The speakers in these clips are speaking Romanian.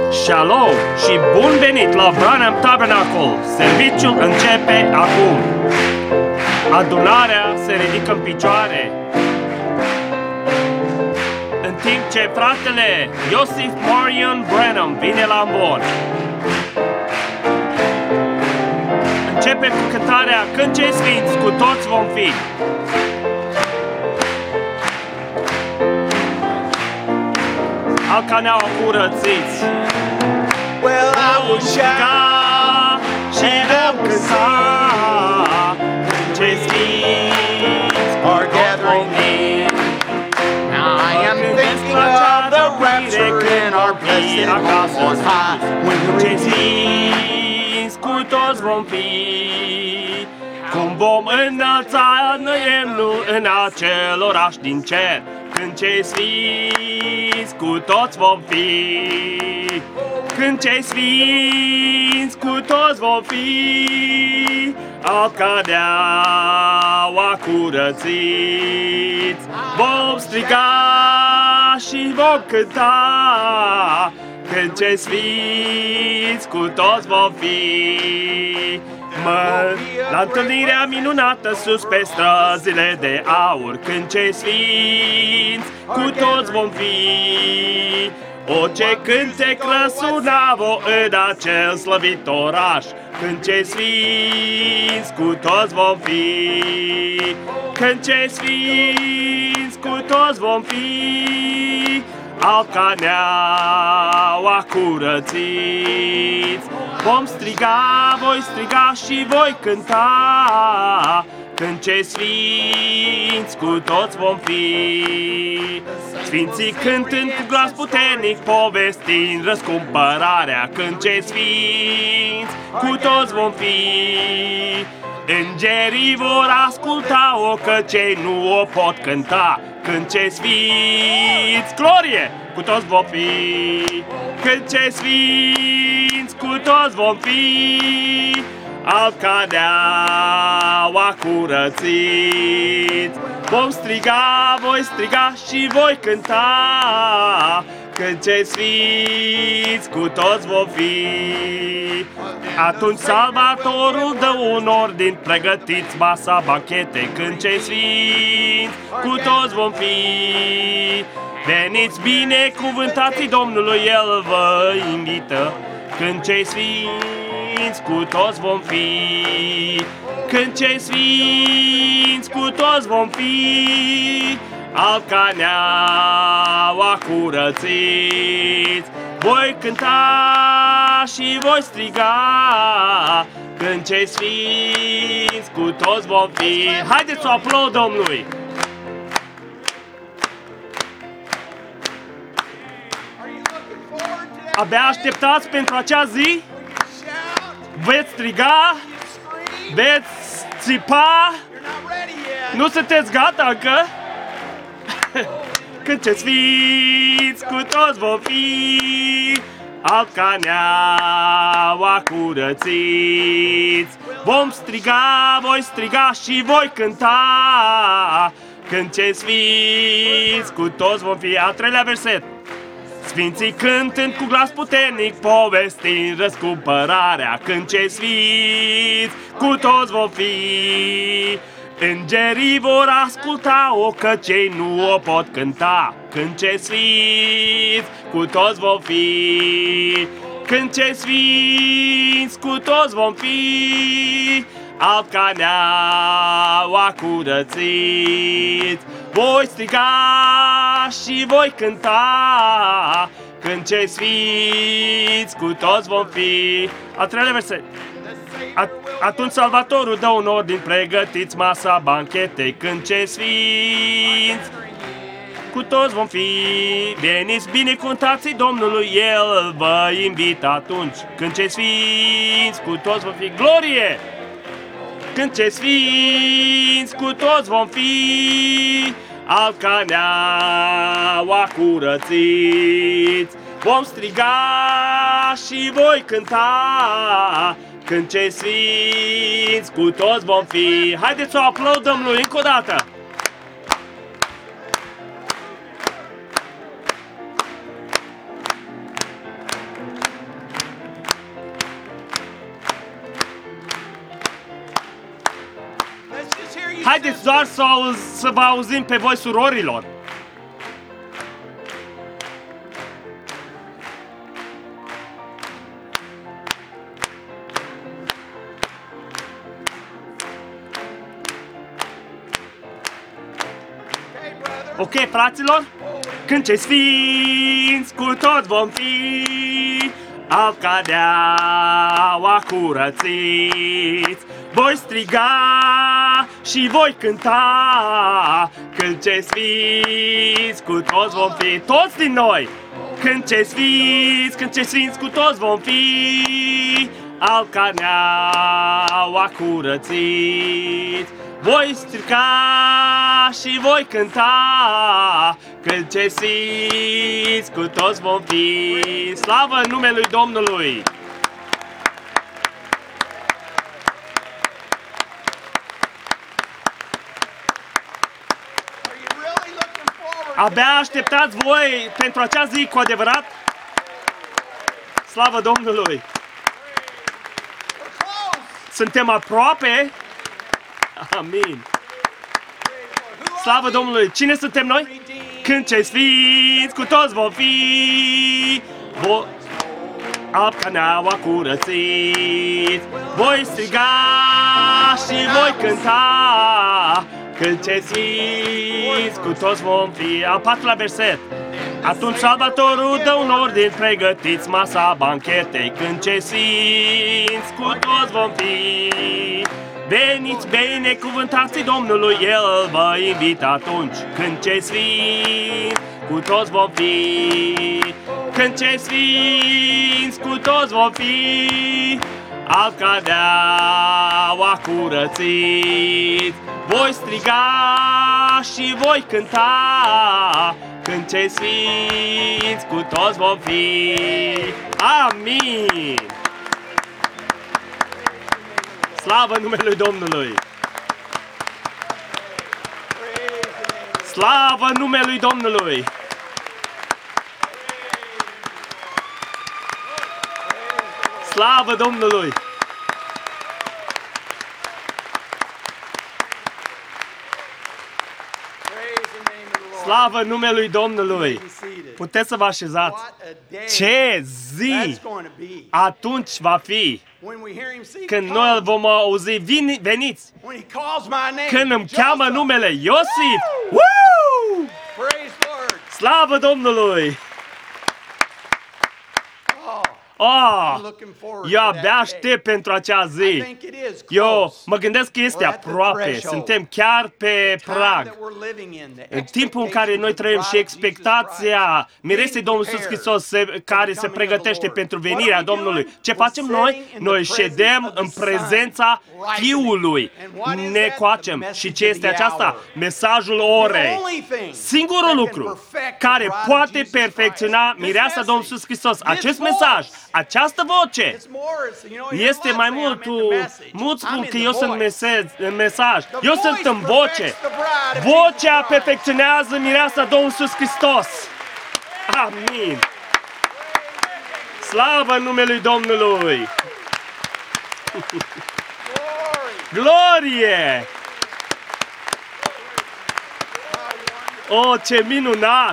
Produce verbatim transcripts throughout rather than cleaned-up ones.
Shalom și bun venit la Branham Tabernacle! Serviciul începe acum! Adunarea se ridică în picioare. În timp ce fratele Iosif Marion Branham vine la ambon. Începem cu cântarea Când cei sfinți cu toți vom fi. Alcaneaua curățiți. Well, I will shout și and I will sing. Când cei sfinți Are gathering in. Now I am thinking of the rapture in our blessed home on high. When the cei redeemed sfinți cu toți vom fi. Cum vom înălța Noemnul în acel oraș din cer. Când cei sfinți cu toți vom fi. Când cei sfinți cu toți vom fi. Alcaneaua curățiți. Vom striga și vom cânta. Când cei sfinți cu toți vom fi. Mă, la întâlnirea minunată sus pe străzile de aur. Când cei sfinți cu toți vom fi. O, ce cântec răsunavo în acel slăvit oraș. Când cei sfinți cu toți vom fi. Când cei sfinți cu toți vom fi. Alcaneaua curățiți. Vom striga, voi striga și voi cânta. Când cei sfinți cu toți vom fi. Sfinții cântând cu glas puternic, povestind răscumpărarea. Când cei sfinți cu toți vom fi. Îngerii vor asculta-o, că cei nu o pot cânta. Când cei sfinți, glorie, cu toți vom fi. Când cei sfinți cu toți vom fi. Alcaneaua curățiți. Vom striga, voi striga și voi cânta. Când cei sfinți cu toți vom fi. Atunci Salvatorul dă un ordin, pregătiți masa banchete. Când cei sfinți cu toți vom fi. Veniți binecuvântați Domnului, El vă invită. Când cei sfinți cu toți vom fi. Când cei sfinți cu toți vom fi. Alcaneaua curățiți. Voi cânta și voi striga. Când cei sfinți cu toți vom fi. Haideți să o aplaudăm Domnului! Abia așteptați pentru acea zi? Veți striga? Veți țipa? Nu sunteți gata încă? Când cei sfinți cu toți vom fi. Alcaneaua curățiți. Vom striga, voi striga și voi cânta. Când cei sfinți cu toți vom fi. Al treilea verset. Sfinții cântând cu glas puternic, povestind răscumpărarea. Când cei sfinți cu toți vom fi. Îngerii vor asculta-o, că cei nu o pot cânta. Când cei sfinți cu toți vom fi. Când cei sfinți cu toți vom fi. Alcaneaua curățiți. Voi striga și voi cânta. Când cei sfinți cu toți vom fi. Al treilea verset. At atunci Salvatorul dă un ordin, pregătiți masa banchetei. Când cei sfinți cu toți vom fi. Veniți binecuvântați Domnului, El vă invită atunci. Când cei sfinți cu toți vom fi. Glorie! Când cei sfinți cu toți vom fi. Alcaneaua curățiți. Vom striga și voi cânta. Când cei sfinți cu toți vom fi. Haideți să o aplaudăm lui încă o dată. Haideți doar să, auz, să vă auzim pe voi, surorilor. Ok, fraților? Când cei sfinți cu tot vom fi, al cadeaua curățiți, voi striga și voi cânta. Când cei sfinți cu toți vom fi, toți din noi. Când cei sfinți, când cei sfinți cu toți vom fi, al cadeaua curățiți, voi striga și voi cânta. Când cei sfinți cu toți vom fi. Slavă numelui Domnului! Abia așteptați voi pentru acea zi cu adevărat? Slavă Domnului! Suntem aproape? Amin! Slavă Domnului! Cine suntem noi? Când cei sfinți cu toți vom fi, voi apcaneaua curățiți, voi striga și voi cânta. Când cei sfinți cu toți vom fi. Al patrulea verset. Atunci Salvatorul dă un ordin, pregătiți masa banchetei. Când cei sfinți cu toți vom fi. Veniți binecuvântați Domnului, El vă invită atunci. Când cei sfinți cu toți vom fi. Când cei sfinți cu toți vom fi, al cadeaua curățiți, voi striga și voi cânta. Când cei sfinți cu toți vom fi. Amin! Slavă numelui Domnului! Slavă numelui Domnului! Slavă Domnului! Slavă numelui Domnului! Puteți să vă așezați. Ce zi atunci va fi când noi îl vom auzi, vin, veniți! Când îmi cheamă numele Iosif! Woo! Slavă Domnului! Oh, eu abia aștept pentru acea zi. Eu mă gândesc că este aproape. Suntem chiar pe prag. În timpul în care noi trăim și expectația miresei Domnului Iisus Hristos se, care se pregătește pentru venirea Domnului. Ce facem noi? Noi ședem în prezența Fiului. Ne coacem. Și ce este aceasta? Mesajul orei. Singurul lucru care poate perfecționa mireasa Domnului Iisus Hristos. Acest mesaj, această voce, este mai mult. Mulți spun că eu sunt în mesaj. Eu sunt în voce. Vocea perfecționează mireasa Domnului Iisus Hristos. Amin. Slavă numelui Domnului. Glorie! O, ce minunat!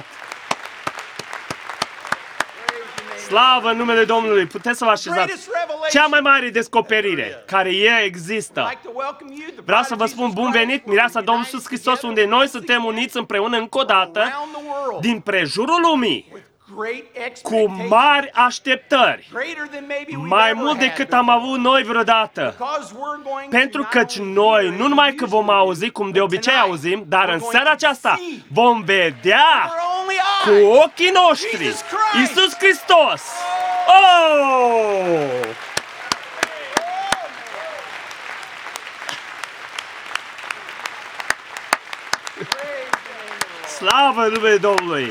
Slavă numele Domnului! Puteți să vă așezați. Cea mai mare descoperire care e există. Vreau să vă spun bun venit, mireasa Domnului Iisus Hristos, unde noi suntem uniți împreună încă o dată din prejurul lumii, cu mari așteptări, mai mult decât am avut noi vreodată. Pentru că noi nu numai că vom auzi cum de obicei auzim, dar în seara aceasta vom vedea cu ochii noștri Iisus Hristos. Oh! Slavă numele Domnului!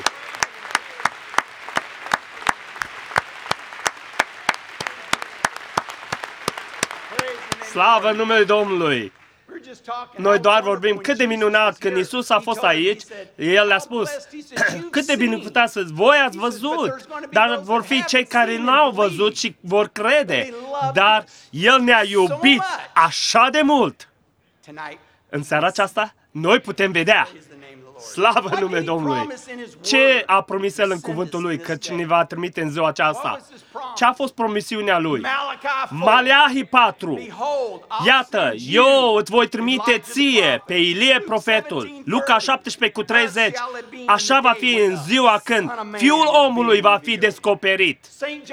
Slavă numele Domnului! Noi doar vorbim cât de minunat când Iisus a fost aici, El le-a spus, cât de binecuvântat să voi ați văzut, dar vor fi cei care n-au văzut și vor crede, dar El ne-a iubit așa de mult. În seara aceasta, noi putem vedea. Slavă numele Domnului! Ce a promis El în cuvântul Lui, căci ne va trimite în ziua aceasta? Ce a fost promisiunea Lui? Maleahi patru. Iată, eu îți voi trimite ție pe Ilie profetul. Luca șaptesprezece cu treizeci. Așa va fi în ziua când Fiul omului va fi descoperit.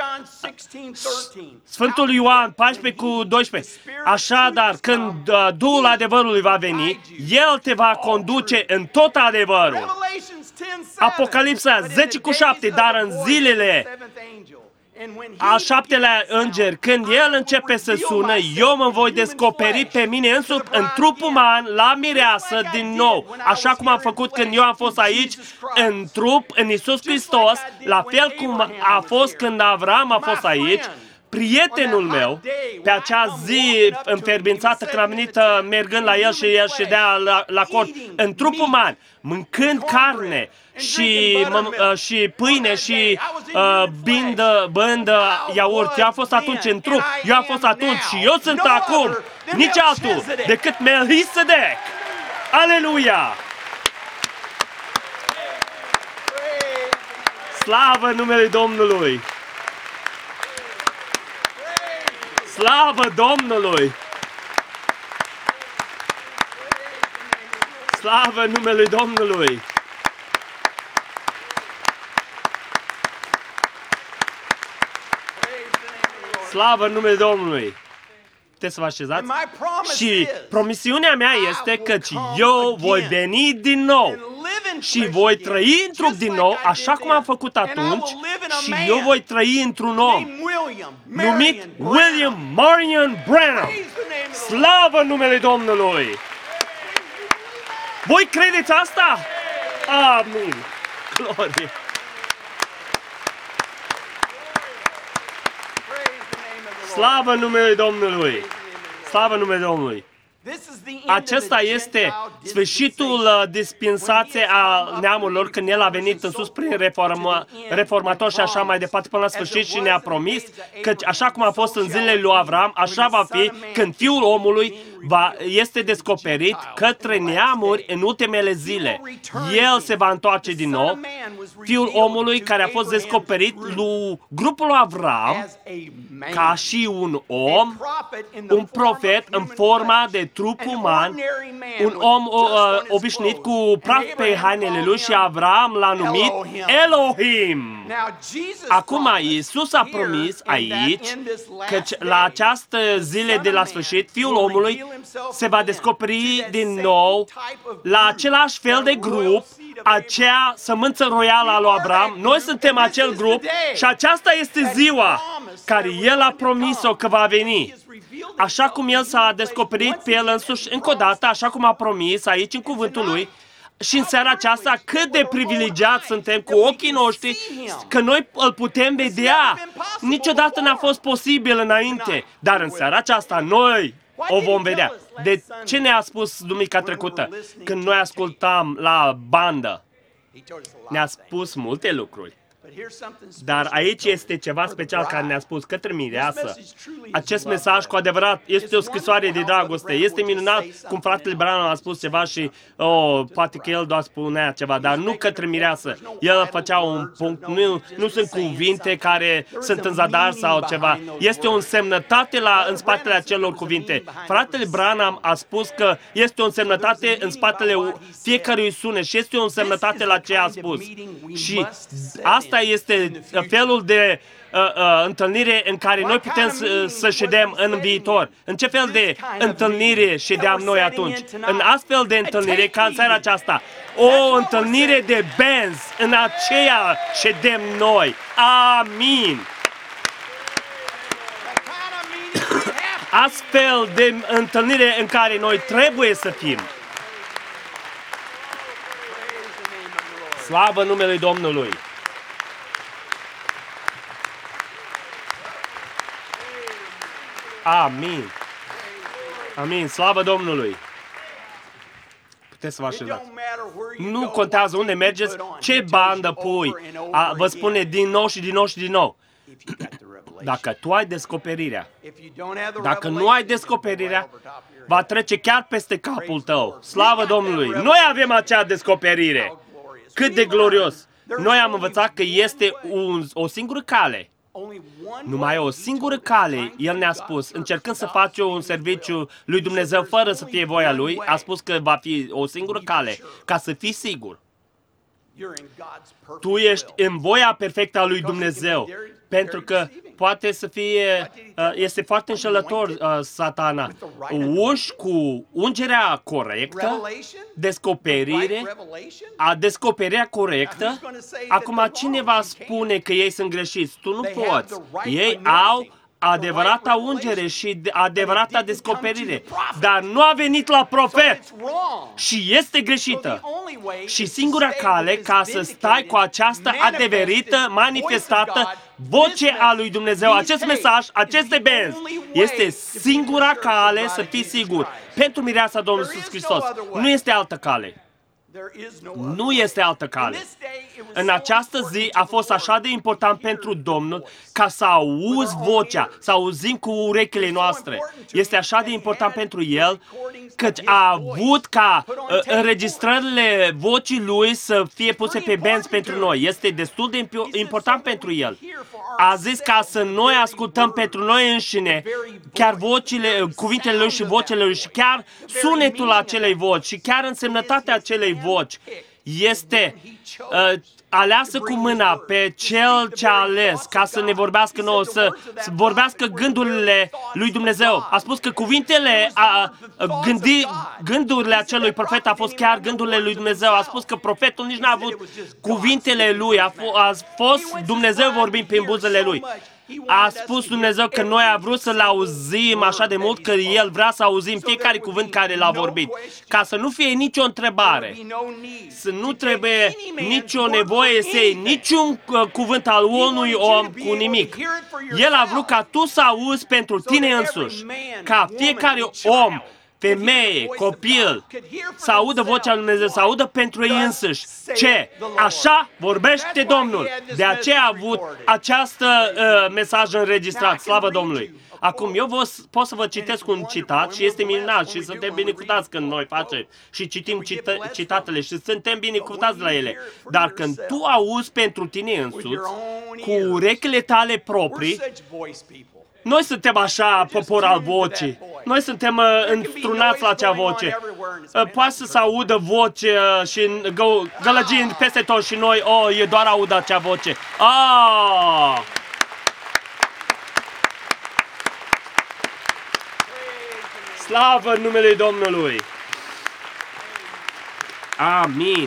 Sfântul Ioan paisprezece cu doisprezece. Așadar, când uh, Duhul adevărului va veni, El te va conduce în tot adevărul. Apocalipsa zece cu șapte. Dar în zilele a șaptelea înger, când El începe să sună, eu mă voi descoperi pe mine însuși în trup uman la mireasă din nou, așa cum am făcut când eu am fost aici în trup, în Iisus Hristos, la fel cum a fost când Avram a fost aici. Prietenul meu, pe acea zi înferbințată când am venit mergând la el și el ședea la, la cort, în trup uman, mâncând carne și, mă, și pâine și uh, bind, bând iaurt. Eu am fost atunci în trup, eu am fost atunci și eu sunt acum, nici altul decât Melchisedec. Aleluia! Slavă numele Domnului! Slavă Domnului! Slavă numele Domnului! Slavă numele Domnului! Puteți să vă așezați? Și promisiunea mea este că eu voi veni din nou și voi trăi în trup din nou, așa cum am făcut atunci, și eu voi trăi într-un om numit William Marion Branham. Slavă numele Domnului! Voi credeți asta? Amin! Glorie! Slavă numele Domnului! Slavă numele Domnului! Acesta este sfârșitul dispensației a neamurilor când El a venit în sus prin reforma, reformator și așa mai departe până la sfârșit și ne-a promis că așa cum a fost în zilele lui Avram, așa va fi când Fiul omului va, este descoperit către neamuri în ultimele zile. El se va întoarce din nou. Fiul omului care a fost descoperit lui grupul lui Avram ca și un om, un profet în forma de trup uman, un om uh, obișnuit cu praf pe hainele lui și Avram l-a numit Elohim. Acum Iisus a promis aici că la această zile de la sfârșit Fiul omului se va descoperi din nou la același fel de grup, acea sămânță royală a lui Avram. Noi suntem acel grup și aceasta este ziua care El a promis-o că va veni. Așa cum El s-a descoperit pe El însuși încă o dată, așa cum a promis aici în cuvântul Lui, și în seara aceasta cât de privilegiați suntem cu ochii noștri că noi îl putem vedea. Niciodată n-a fost posibil înainte, dar în seara aceasta noi o vom vedea. De ce ne-a spus duminica trecută când noi ascultam la bandă? Ne-a spus multe lucruri. Dar aici este ceva special care ne-a spus către mireasă. Acest mesaj cu adevărat este o scrisoare de dragoste. Este minunat cum fratele Branham a spus ceva și oh, poate că el doar spunea ceva, dar nu către mireasă. El făcea un punct, nu, nu sunt cuvinte care sunt în zadar sau ceva. Este o însemnătate la, în spatele acelor cuvinte. Fratele Branham a spus că este o însemnătate în spatele fiecărui sunet și este o însemnătate la ce a spus. Și asta este felul de uh, uh, întâlnire în care noi putem să, să ședem în viitor. În ce fel de întâlnire ședeam noi atunci? În astfel de întâlnire ca în seara aceasta. O întâlnire de benzi, în aceea ședem noi. Amin! Astfel de întâlnire în care noi trebuie să fim. Slavă numele Domnului! Amin. Amin. Slavă Domnului. Puteți să vă așezați. Nu contează unde mergeți, ce bandă pui. A, vă spune din nou și din nou și din nou. Dacă tu ai descoperirea, dacă nu ai descoperirea, va trece chiar peste capul tău. Slavă Domnului! Noi avem acea descoperire. Cât de glorios! Noi am învățat că este un, o singură cale. Numai o singură cale, El ne-a spus, încercând să faci un serviciu lui Dumnezeu fără să fie voia Lui, a spus că va fi o singură cale, ca să fii sigur. Tu ești în voia perfectă a lui Dumnezeu, pentru că poate să fie, este foarte înșelător, Satana. Uși cu ungerea corectă, descoperire, a descoperirea corectă. Acum cineva spune că ei sunt greșiți. Tu nu poți. Ei au adevărata ungere și adevărata descoperire, dar nu a venit la profet și este greșită. Și singura cale ca să stai cu această adeverită, manifestată voce a lui Dumnezeu, acest mesaj, aceste benzi, este singura cale să fii sigur. Pentru mireasa Domnului Iisus Hristos. Nu este altă cale. Nu este altă cale. În această zi a fost așa de important pentru Domnul ca să auzi vocea, să auzim cu urechile noastre. Este așa de important pentru El căci a avut ca uh, înregistrările vocii Lui să fie puse pe benzi pentru noi. Este destul de important pentru El. A zis ca să noi ascultăm pentru noi înșine chiar vocile, cuvintele Lui și vocele Lui și chiar sunetul acelei voci și chiar însemnătatea acelei voci este uh, aleasă cu mâna pe Cel ce a ales ca să ne vorbească nouă, să, să vorbească gândurile lui Dumnezeu. A spus că cuvintele, a, a, gândi, gândurile acelui profet a fost chiar gândurile lui Dumnezeu. A spus că profetul nici n-a avut cuvintele lui, a, f- a fost Dumnezeu vorbind prin buzele lui. A spus Dumnezeu că noi a vrut să-L auzim așa de mult că El vrea să auzim fiecare cuvânt care L-a vorbit. Ca să nu fie nicio întrebare, să nu trebuie nicio nevoie să iei niciun uh, cuvânt al unui om cu nimic. El a vrut ca tu să auzi pentru tine însuși, ca fiecare om, femeie, copil, să audă vocea lui Dumnezeu, să audă pentru ei însuși. Ce? Așa vorbește Domnul. De aceea a avut această uh, mesaj înregistrat. Slavă Domnului! Acum, eu vă, pot să vă citesc un citat și este minunat și suntem binecuvântați când noi facem și citim cită, citatele și suntem binecuvântați la ele. Dar când tu auzi pentru tine însuți, cu urechile tale proprii, noi suntem așa popor al vocii. Noi suntem uh, înstrunați la acea voce. Uh, poate să se audă voce uh, și gă- gălăgind peste tot și noi, oh, e doar audă acea voce. Ah! Slavă numele Domnului! Amin!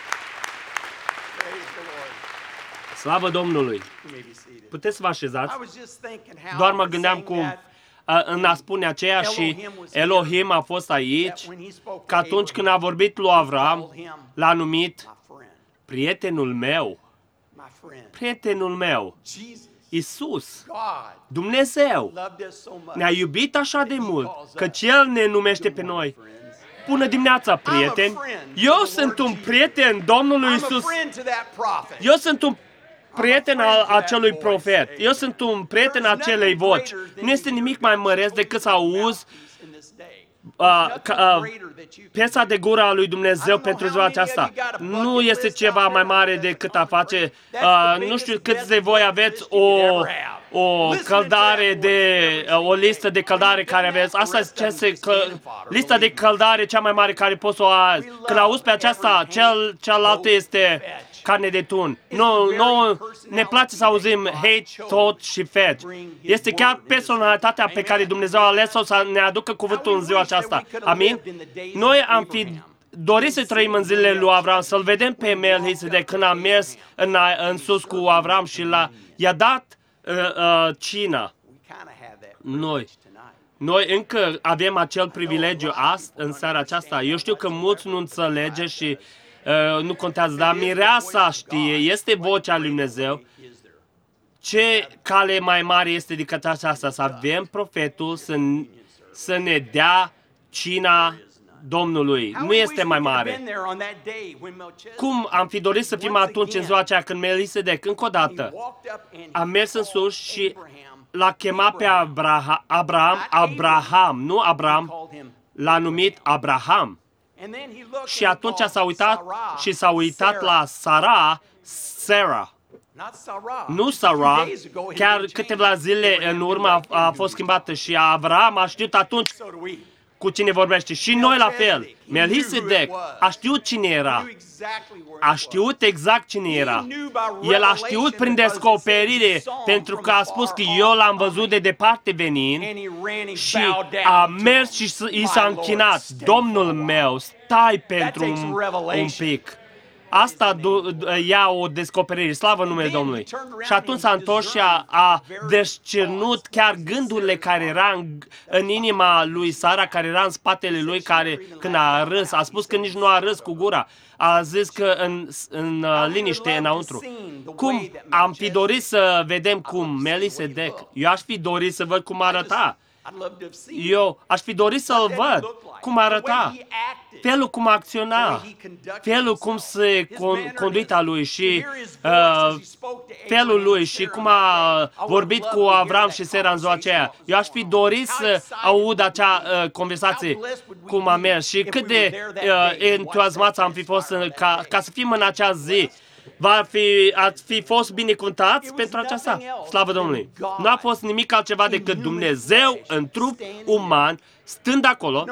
Slavă Domnului! Puteți să vă așezați? Doar mă gândeam cum a, în a spune aceea și Elohim a fost aici, că atunci când a vorbit lui Avram, l-a numit prietenul meu. Prietenul meu. Iisus, Dumnezeu, ne-a iubit așa de mult, căci El ne numește pe noi. Bună dimineața, prieteni! Eu sunt un prieten Domnului Iisus. Eu sunt un prieten al acelui profet. Eu sunt un prieten al acelei voci. Nu este nimic mai măreț decât să auzi uh, uh, piesa de gură a lui Dumnezeu pentru ziua aceasta. Nu este ceva mai mare decât a face, uh, nu știu câți de voi aveți o, o căldare de, uh, o listă de căldare care aveți. Asta este că, lista de căldare cea mai mare care poți să o ai. Când auzi pe aceasta, cel, cealaltă este carne de tun. Nu, nu ne place să auzim hate, tot și fetch. Este chiar personalitatea pe care Dumnezeu a ales-o să ne aducă cuvântul în ziua aceasta. Amin? Noi am fi dorit să trăim în zilele lui Avram, să-l vedem pe Melchisedec când a mers în, în sus cu Avram și l-a, i-a dat uh, uh, cina. Noi. Noi încă avem acel privilegiu azi, în seara aceasta. Eu știu că mulți nu înțelege și Uh, nu contează, dar mireasa știe, este vocea lui Dumnezeu. Ce cale mai mare este decât aceasta? Să avem profetul să, să ne dea cina Domnului. Nu este mai mare. Cum am fi dorit să fim atunci în ziua aceea când Melchisedec, încă o dată, a mers în sus și l-a chemat pe Abraham, Abraham, Abraham, nu Abram, l-a numit Abraham. Și atunci s-a uitat și s-a uitat la Sara, Sarah. Nu Sarah, chiar câteva zile în urmă a, a fost schimbată și Abraham a știut atunci cu cine vorbește. Și noi la fel. Melchisedec a știut cine era. A știut exact cine era. El a știut prin descoperire, pentru că a spus că eu l-am văzut de departe venind și a mers și i s-a închinat. Domnul meu, stai pentru un, un pic. Asta ia o descoperire, slavă numele Domnului. Și atunci s-a întors și a, a descernut chiar gândurile care era în, în inima lui Sara, care era în spatele lui, care când a râs, a spus că nici nu a râs cu gura, a zis că în, în uh, liniște înăuntru. Cum am fi dorit să vedem cum Melchisedec, eu aș fi dorit să văd cum arăta. Eu aș fi dorit să-l văd cum arăta, felul cum acționa, felul cum se con- conduita lui și uh, felul lui și cum a vorbit cu Avram și Sara în ziua aceea. Eu aș fi dorit să aud acea uh, conversație cum a mers și cât de uh, entuziasmați am fi fost uh, ca, ca să fim în acea zi. Va fi, ați fi fost binecuvântați pentru aceasta. Slavă Domnului! Nu a fost nimic altceva decât Dumnezeu în trup uman, stând acolo.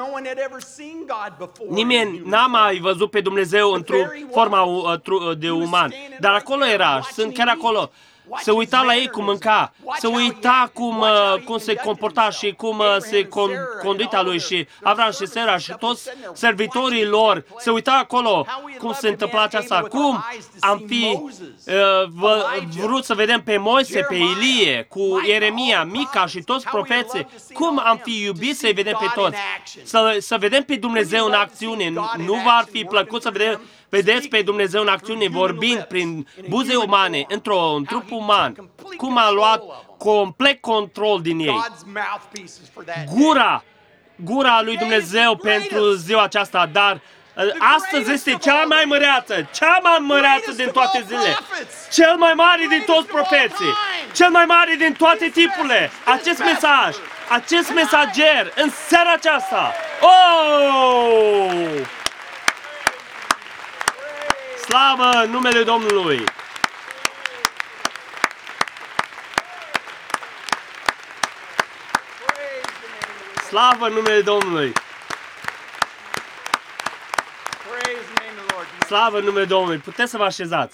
Nimeni n-a mai văzut pe Dumnezeu în trup, forma de uman, dar acolo era, sunt chiar acolo. Se uita la ei cum mânca, se uita cum, cum se comporta și cum se con, conduita lui și Avram și Sara și toți servitorii lor. Se uita acolo cum se întâmpla aceasta. Cum am fi uh, vrut să vedem pe Moise, pe Ilie, cu Ieremia, Mica și toți profeții. Cum am fi iubit să-i vedem pe toți. Să, să vedem pe Dumnezeu în acțiune. Nu, nu v-ar fi plăcut să vedem Vedeți pe Dumnezeu în acțiune, vorbind prin buze umane, într-un trup uman, cum a luat complet control din ei. Gura, gura lui Dumnezeu pentru ziua aceasta, dar astăzi este cea mai măreață, cea mai măreață din toate zilele, cel mai mare din toți profeții, cel mai mare din toate tipurile. Acest mesaj, acest mesager în seara aceasta. Oh! Slavă numele Domnului! Slavă numele Domnului! Slavă numele Domnului! Puteți să vă așezați.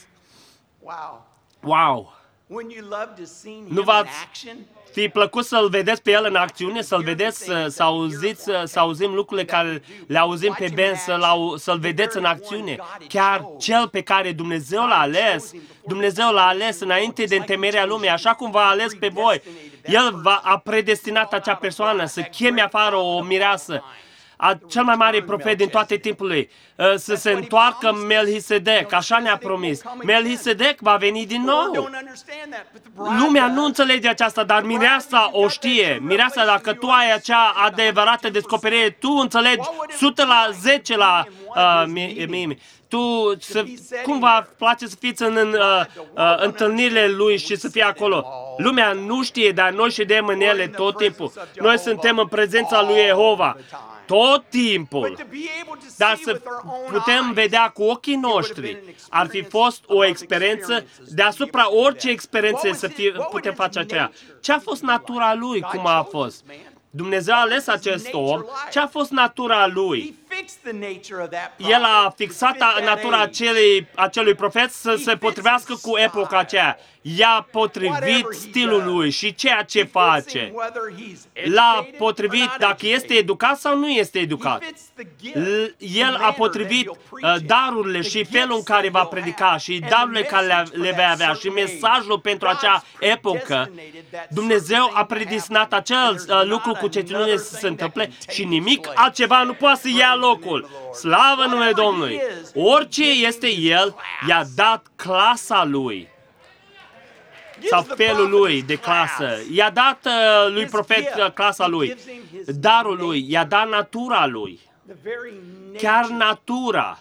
Wow! Nu v-ați fi plăcut să-L vedeți pe El în acțiune, să-L vedeți, să, să auziți, să auzim lucrurile care le auzim pe Ben, să-L, să-L vedeți în acțiune. Chiar Cel pe care Dumnezeu L-a ales, Dumnezeu L-a ales înainte de întemeierea lumii, așa cum v-a ales pe voi. El va, a predestinat acea persoană să cheme afară o mireasă, a cel mai mare profet din toate timpurile, să se întoarcă Melchisedec, așa ne-a promis. Melchisedec va veni din nou. Lumea nu înțelege aceasta, dar mireasa o știe. Mireasa, dacă tu ai acea adevărată descoperire, tu înțelegi o sută la zece la uh, mie. Tu, să, cum va place să fiți în, în uh, uh, întâlnirile lui și să fie acolo? Lumea nu știe, dar noi ședem în ele tot timpul. Noi suntem în prezența lui Jehova tot timpul. Dar să putem vedea cu ochii noștri, ar fi fost o experiență deasupra orice experiențe să fie, putem face aceea. Ce a fost natura lui, cum a fost? Dumnezeu a ales acest om. Ce a fost natura lui? El a fixat natura acelui, acelui profet să se potrivească cu epoca aceea. I-a potrivit stilul lui și ceea ce face. L-a potrivit dacă este educat sau nu este educat. El a potrivit darurile și felul în care va predica și darurile care le va avea și mesajul pentru acea epocă. Dumnezeu a predestinat acel lucru cu certitudine să se întâmple și nimic altceva nu poate să ia locul. Slavă numele Domnului! Orice este El, i-a dat clasa lui sau felul lui de clasă. I-a dat uh, lui profet uh, clasa lui, darul lui, i-a dat natura lui. Chiar natura.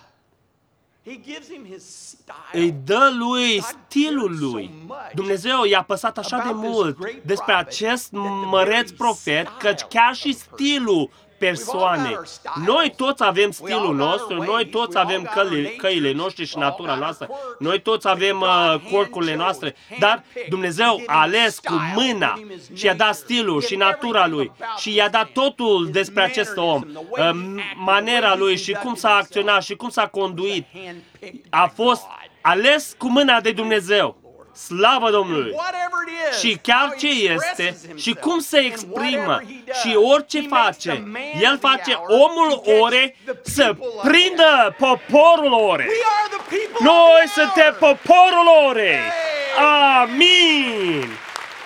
Îi dă lui stilul lui. Dumnezeu i-a păsat așa de mult despre acest măreț profet, căci chiar și stilul persoane. Noi toți avem stilul nostru, noi toți avem căile, căile noștri și natura noastră, noi toți avem uh, corcurile noastre, dar Dumnezeu a ales cu mâna și i-a dat stilul și natura lui și i-a dat totul despre acest om, uh, maniera lui și cum s-a acționat și cum s-a conduit. A fost ales cu mâna de Dumnezeu. Slavă Domnului! Și chiar ce este și cum se exprimă și orice face, El face omul ore să prindă poporul ore. Noi suntem poporul ore. Amin!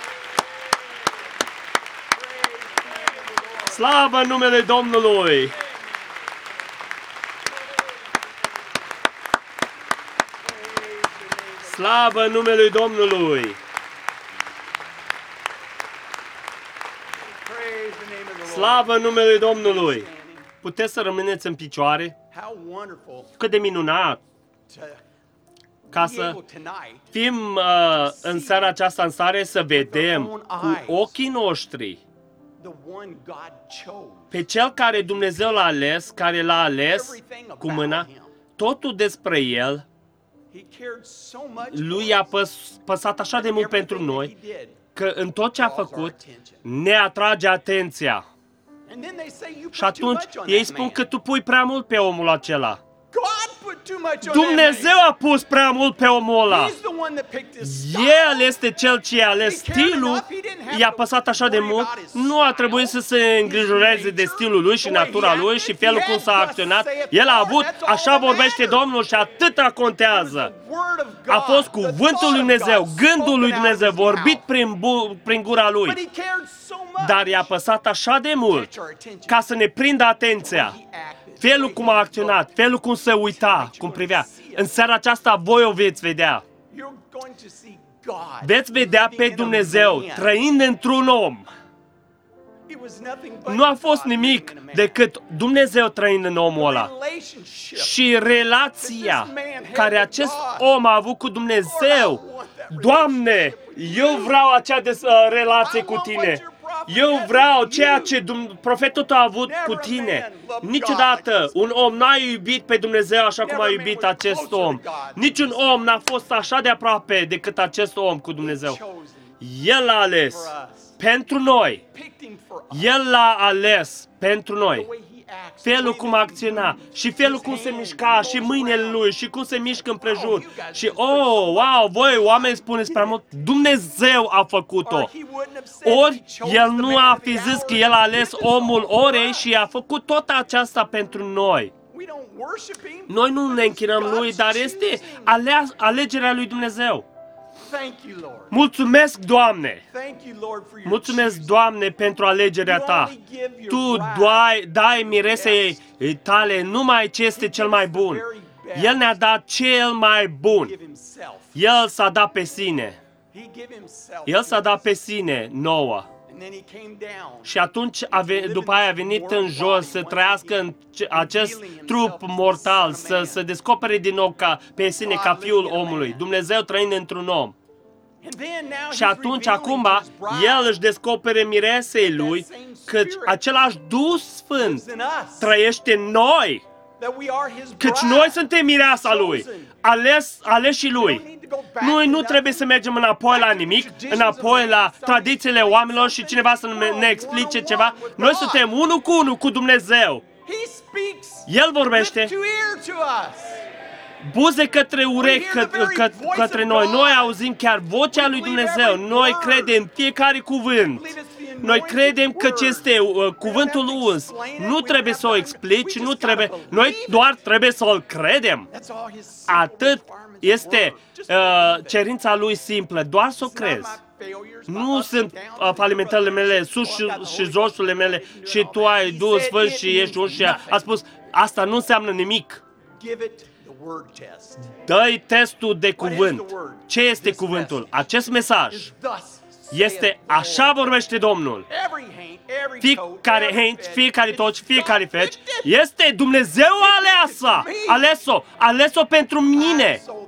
Slavă numele Domnului! Slavă numele Domnului! Slavă numele Domnului! Puteți să rămâneți în picioare? Cât de minunat! Ca să fim uh, în seara aceasta în stare să vedem cu ochii noștri pe Cel care Dumnezeu l-a ales, care l-a ales cu mâna, totul despre El. Lui a păs, păsat așa de mult pentru noi, că în tot ce a făcut ne atrage atenția. Și atunci ei spun că tu pui prea mult pe omul acela. Dumnezeu a pus prea mult pe omul ăla. El este Cel ce a ales stilul, i-a păsat așa de mult, nu a trebuit să se îngrijoreze de stilul lui și natura lui și felul cum s-a acționat. El a avut, așa vorbește Domnul și atâta contează. A fost cuvântul lui Dumnezeu, gândul lui Dumnezeu, vorbit prin, bu- prin gura lui. Dar i-a păsat așa de mult ca să ne prindă atenția. Felul cum a acționat, felul cum se uita, cum privea. În seara aceasta voi o veți vedea. Veți vedea pe Dumnezeu trăind într-un om. Nu a fost nimic decât Dumnezeu trăind în omul ăla. Și relația care acest om a avut cu Dumnezeu. Doamne, eu vreau acea de, uh, relație cu Tine. Eu vreau ceea ce profetul tău a avut cu tine. Niciodată un om n-a iubit pe Dumnezeu așa cum a iubit acest om. Niciun om n-a fost așa de aproape decât acest om cu Dumnezeu. El l-a ales pentru noi. El l-a ales pentru noi. Felul cum acționa și felul cum se mișca și mâinile lui și cum se mișcă împrejur. Și, oh, wow, voi oameni spuneți prea mult, Dumnezeu a făcut-o. Ori El nu a fi zis că El a ales omul orei și a făcut tot aceasta pentru noi. Noi nu ne închinăm Lui, dar este alea- alegerea lui Dumnezeu. Mulțumesc, Doamne! Mulțumesc, Doamne, pentru alegerea Ta. Tu dai, dai miresei Tale numai ce este cel mai bun. El ne-a dat cel mai bun. El s-a dat pe sine. El s-a dat pe sine nouă. Și atunci, a venit, după aia a venit în jos să trăiască în acest trup mortal, să se descopere din nou ca, pe sine ca Fiul omului, Dumnezeu trăind într-un om. Și atunci, acum, El își descopere miresei Lui că același Duh Sfânt trăiește în noi, căci noi suntem mireasa Lui, ales, aleșii Lui. Noi nu trebuie să mergem înapoi la nimic, înapoi la tradițiile oamenilor și cineva să ne explice ceva. Noi suntem unul cu unul cu Dumnezeu. El vorbește buze către urechi că, că, către noi. Noi auzim chiar vocea lui Dumnezeu. Noi credem fiecare cuvânt. Noi credem că ce este uh, cuvântul uns. Nu trebuie să o explici, nu trebuie. Noi doar trebuie să o credem. Atât este uh, cerința lui simplă, doar să o crezi. Nu sunt uh, falimentările mele, sus și, și josurile mele și tu ai Duhul Sfânt și ești un și a spus, asta nu înseamnă nimic. Dă-i testul de cuvânt. Ce este cuvântul? Acest mesaj este așa vorbește Domnul. Fiecare haint, fiecare toci, fiecare feci, este Dumnezeu aleasa, ales-o, ales-o pentru mine.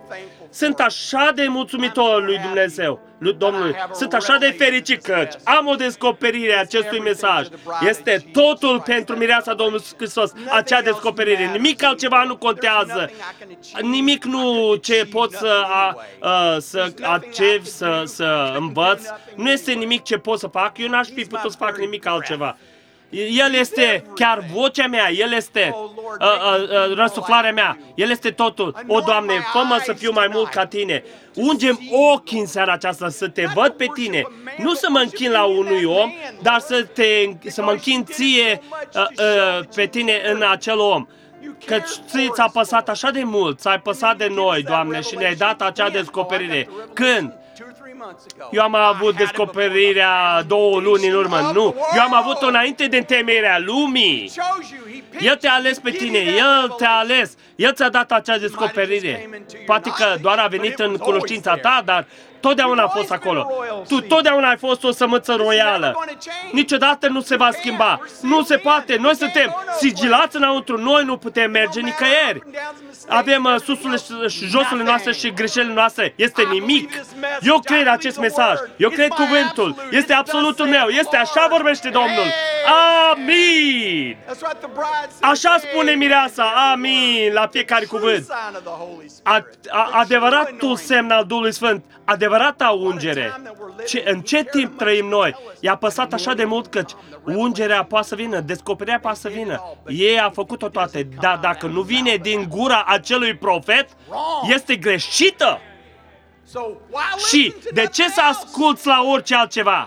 Sunt așa de mulțumitor lui Dumnezeu, lui Domnului. Sunt așa de fericit că am o descoperire a acestui mesaj. Este totul pentru mireasa Domnului Hristos, acea descoperire. Nimic altceva nu contează. Nimic nu ce pot să, a, a, să achieve, să, să învăț. Nu este nimic ce pot să fac. Eu n-aș fi putut să fac nimic altceva. El este chiar vocea mea, El este uh, uh, uh, răsuflarea mea, El este totul. O, Doamne, fă-mă să fiu mai mult ca Tine. Ungem ochii în seara aceasta să te văd pe Tine. Nu să mă închin la unui om, dar să, te, să mă închin Ție uh, uh, pe Tine în acel om. Căci Ție ți-a păsat așa de mult, ți-ai păsat de noi, Doamne, și ne-ai dat acea descoperire. Când? Eu am avut descoperirea două luni în urmă. Nu, eu am avut-o înainte de întemeierea lumii. El te-a ales pe tine, El te-a ales, El ți-a dat acea descoperire. Poate că doar a venit în cunoștința ta, dar totdeauna a fost acolo. Tu totdeauna ai fost o sămânță royală. Niciodată nu se va schimba. Nu se poate. Noi suntem sigilați înăuntru. Noi nu putem merge nicăieri. Avem uh, susurile și josurile noastre și greșelile noastre. Este nimic. Eu cred acest mesaj. Eu cred cuvântul. Este absolutul meu. Este așa vorbește Domnul. Amin. Așa spune mireasa. Amin. La fiecare cuvânt. A, a, adevăratul semn al Duhului Sfânt. Adevărata ungere. Ce, în ce timp trăim noi? I-a păsat așa de mult că ungerea poate să vină, descoperirea poate să vină. Ei a făcut-o toate, dar dacă nu vine din gura acelui profet, este greșită. Și de ce să asculți la orice altceva?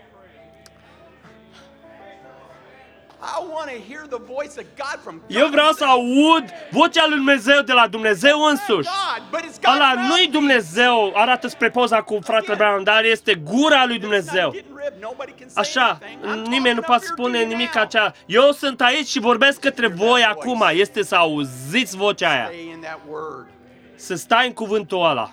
Eu vreau să aud vocea lui Dumnezeu de la Dumnezeu însuși. Ăla nu-i Dumnezeu, arată spre poza cu fratele Brown, dar este gura lui Dumnezeu. Așa, nimeni nu poate spune nimic acea. Eu sunt aici și vorbesc către voi acum. Este să auziți vocea aia. Să stai în cuvântul ăla.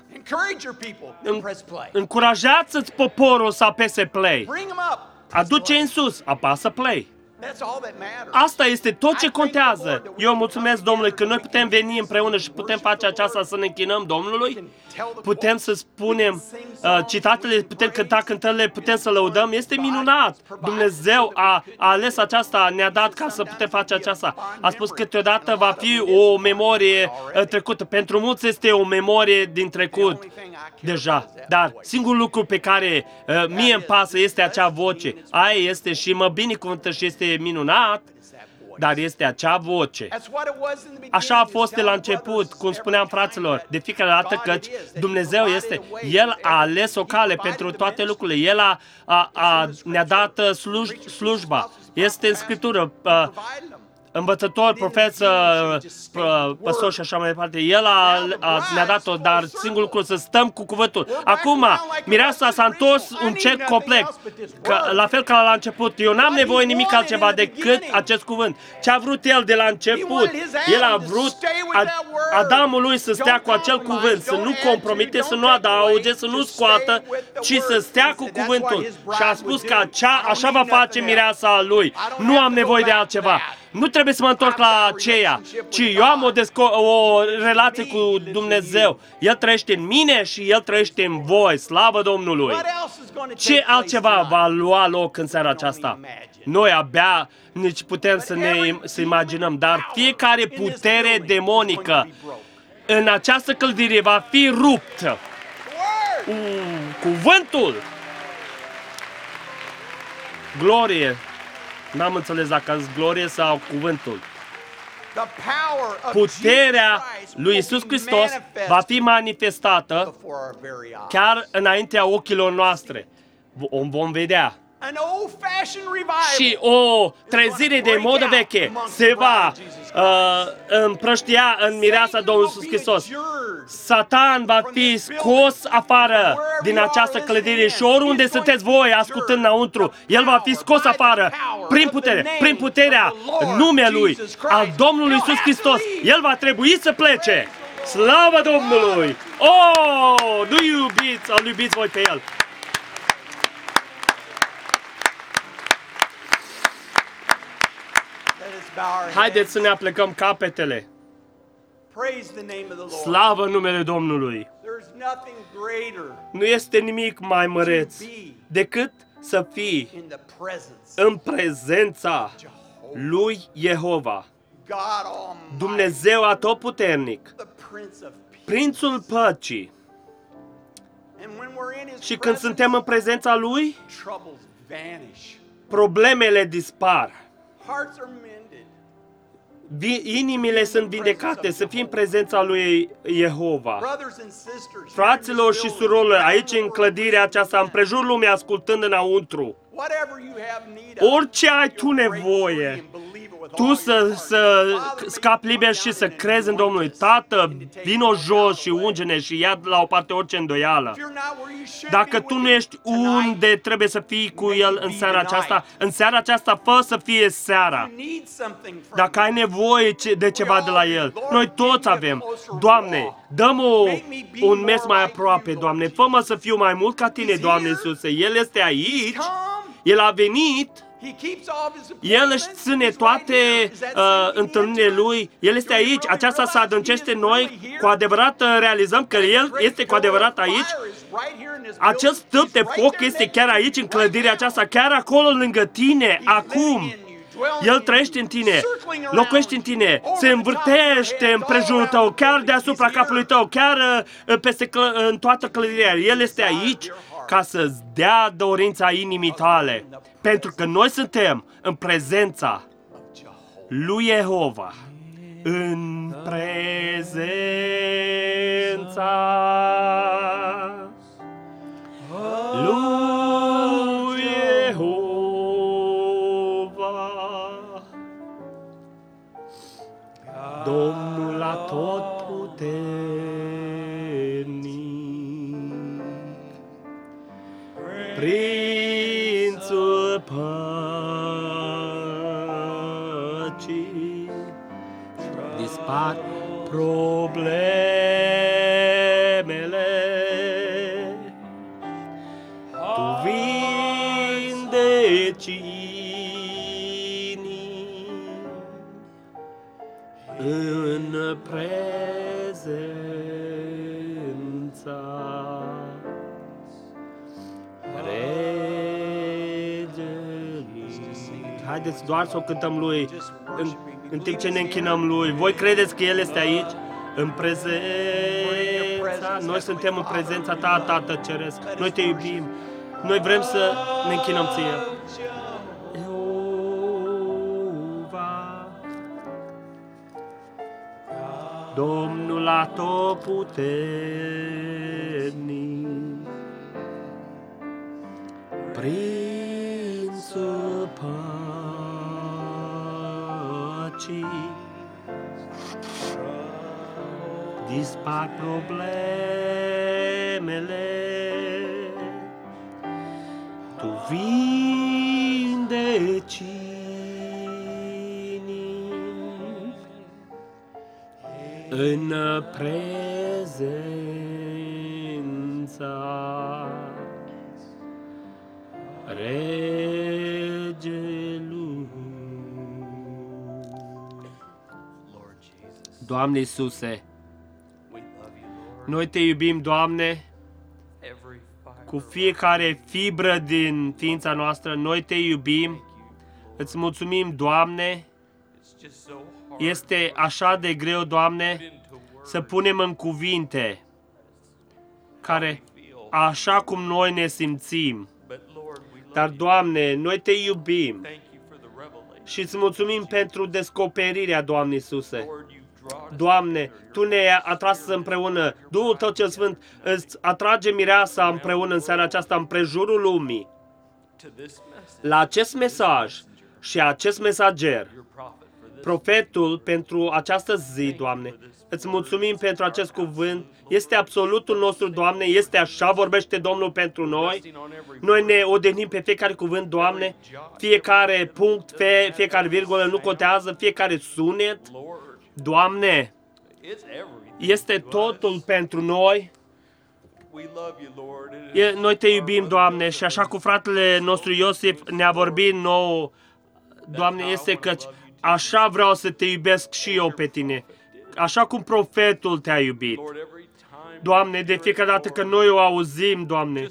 Încurajați-ți poporul să apese play. Aduce în sus, apasă play. Asta este tot ce contează. Eu mulțumesc Domnului că noi putem veni împreună și putem face aceasta să ne închinăm Domnului. Putem să spunem uh, citatele, putem cânta cântările, putem să lăudăm. Este minunat. Dumnezeu a, a ales aceasta, ne-a dat ca să putem face aceasta. A spus că câteodată va fi o memorie uh, trecută. Pentru mulți este o memorie din trecut deja. Dar singurul lucru pe care uh, mie îmi pasă este acea voce. Aia este și mă binecuvântă și este minunat, dar este acea voce. Așa a fost de la început, cum spuneam fraților, de fiecare dată că Dumnezeu este, El a ales o cale pentru toate lucrurile, El a, a, a, ne-a dat sluj, slujba. Este în Scriptură, uh, învățător, profesor, păstor și așa mai departe. El a, a, ne-a dat-o, dar singurul lucru să stăm cu cuvântul. Acum, mireasa s-a întors un cerc complet. Că, la fel ca la început, eu n-am nevoie nimic altceva decât acest cuvânt. Ce a vrut el de la început? El a vrut a, Adamul lui să stea cu acel cuvânt, să nu compromite, să nu adauge, să nu scoată, ci să stea cu cuvântul. Și a spus că acea, așa va face mireasa lui. Nu am nevoie de altceva. Nu trebuie să mă întorc la aceea, ci eu am o, desco- o relație cu Dumnezeu. El trăiește în mine și El trăiește în voi. Slavă Domnului! Ce altceva va lua loc în seara aceasta? Noi abia nici putem să ne să imaginăm, dar fiecare putere demonică în această clădire va fi ruptă. Uh, cuvântul! Glorie! N-am înțeles dacă ați glorie sau cuvântul. Puterea lui Iisus Hristos va fi manifestată chiar înaintea ochilor noastre. O vom vedea. Și o trezire de modă veche se va uh, împrăștia în mireasa Domnului Iisus Hristos. Satan va fi scos afară din această clădire și oriunde sunteți voi ascultând înăuntru, el va fi scos afară prin putere, prin puterea numelui al Domnului Iisus Hristos. El va trebui să plece. Slavă Domnului! Oh, nu iubiți, îl iubiți voi pe El. Haideți să ne aplecăm capetele. Praise the name of the Lord. Slavă numele Domnului! There's nothing greater Nu este nimic mai to măreț be decât să fii in the presence în prezența of Jehovah, lui Jehova, God Almighty, Dumnezeu atotputernic, the Prince of Peace. Prințul păcii. And when we're in His Și când presence, suntem în prezența lui, troubles vanish. problemele dispar. Hearts are mended. Vi- Inimile sunt vindecate, să fii în prezența lui Jehova. Brothers and sisters, Fraților și surorilor, aici în clădirea aceasta, în prejurul lumii, ascultând înăuntru, whatever you have need of, orice ai tu you'll break nevoie, free and believe it with tu all să, your heart. să Father, scapi may you liber come și down să and crezi în anoint Domnul. us Tată, and to take vino all jos și away. unge-ne și ia la o parte orice îndoială. If you're not where you should Dacă be tu with nu Him ești tonight, unde trebuie să fii cu El în seara aceasta, în seara aceasta fă să fie seara. you need something from Dacă ai nevoie ce- de ceva de la El, noi toți avem. Doamne, dă-mă o- un mers mai aproape, Doamne. Fă-mă să fiu mai mult ca Tine, Doamne Iisuse. El este He's aici, come. El a venit, He keeps all of his El își appointments. ține He's toate right here. Is that uh, sinking întâlnirile into us? Lui. El este Do we aici. really Aceasta se realize adâncește He is noi. really here? Cu adevărat uh, realizăm că El Great este cu pillar of adevărat aici. fire is right here in this Acest building. stâlp de He's right foc there este next chiar to you, aici, în right clădirea now. aceasta, chiar acolo lângă tine, He's acum. living in you, dwelling El in trăiește you, în tine, circling around locuiește în you, tine, over se the învârtește top of în your head, prejurul all tău, around chiar you. deasupra He's here. capului tău, chiar uh, peste clă- în toată clădirea. El este aici ca să-ți dea dorința inimii tale, pentru că noi suntem în prezența lui Jehova. În prezența lui Jehova, Domnul atotputernic, Prințul păcii, dispar problemele, tu vindeci inimi în prezența Regelui. Haideți doar să o cântăm Lui în, în timp ce ne închinăm Lui. Voi credeți că El este aici? În prezența, noi suntem în prezența Ta, Tată Ceresc. Noi Te iubim. Noi vrem să ne închinăm Ție. Jehova, Domnul atotputernic, Prințul păcii, dispar problemele, tu vindeci inimi în prezența Regelui. Doamne Iisuse, noi Te iubim, Doamne, cu fiecare fibră din ființa noastră. Noi Te iubim, îți mulțumim, Doamne. Este așa de greu, Doamne, să punem în cuvinte care așa cum noi ne simțim. Dar, Doamne, noi Te iubim și îți mulțumim pentru descoperirea, Doamne Iisuse. Doamne, Tu ne-ai atras împreună, Duhul Tău cel Sfânt îți atrage mireasa împreună în seara aceasta, în prejurul lumii, la acest mesaj și acest mesager, profetul pentru această zi, Doamne. Îți mulțumim pentru acest cuvânt. Este absolutul nostru, Doamne. Este așa, vorbește Domnul pentru noi. Noi ne odihnim pe fiecare cuvânt, Doamne. Fiecare punct, fie, fiecare virgulă nu contează, fiecare sunet. Doamne, este totul pentru noi. E, noi Te iubim, Doamne, și așa cu fratele nostru Iosif ne-a vorbit nou, Doamne, este că așa vreau să Te iubesc și eu pe Tine. așa cum profetul te-a iubit. Doamne, de fiecare dată când noi o auzim, Doamne,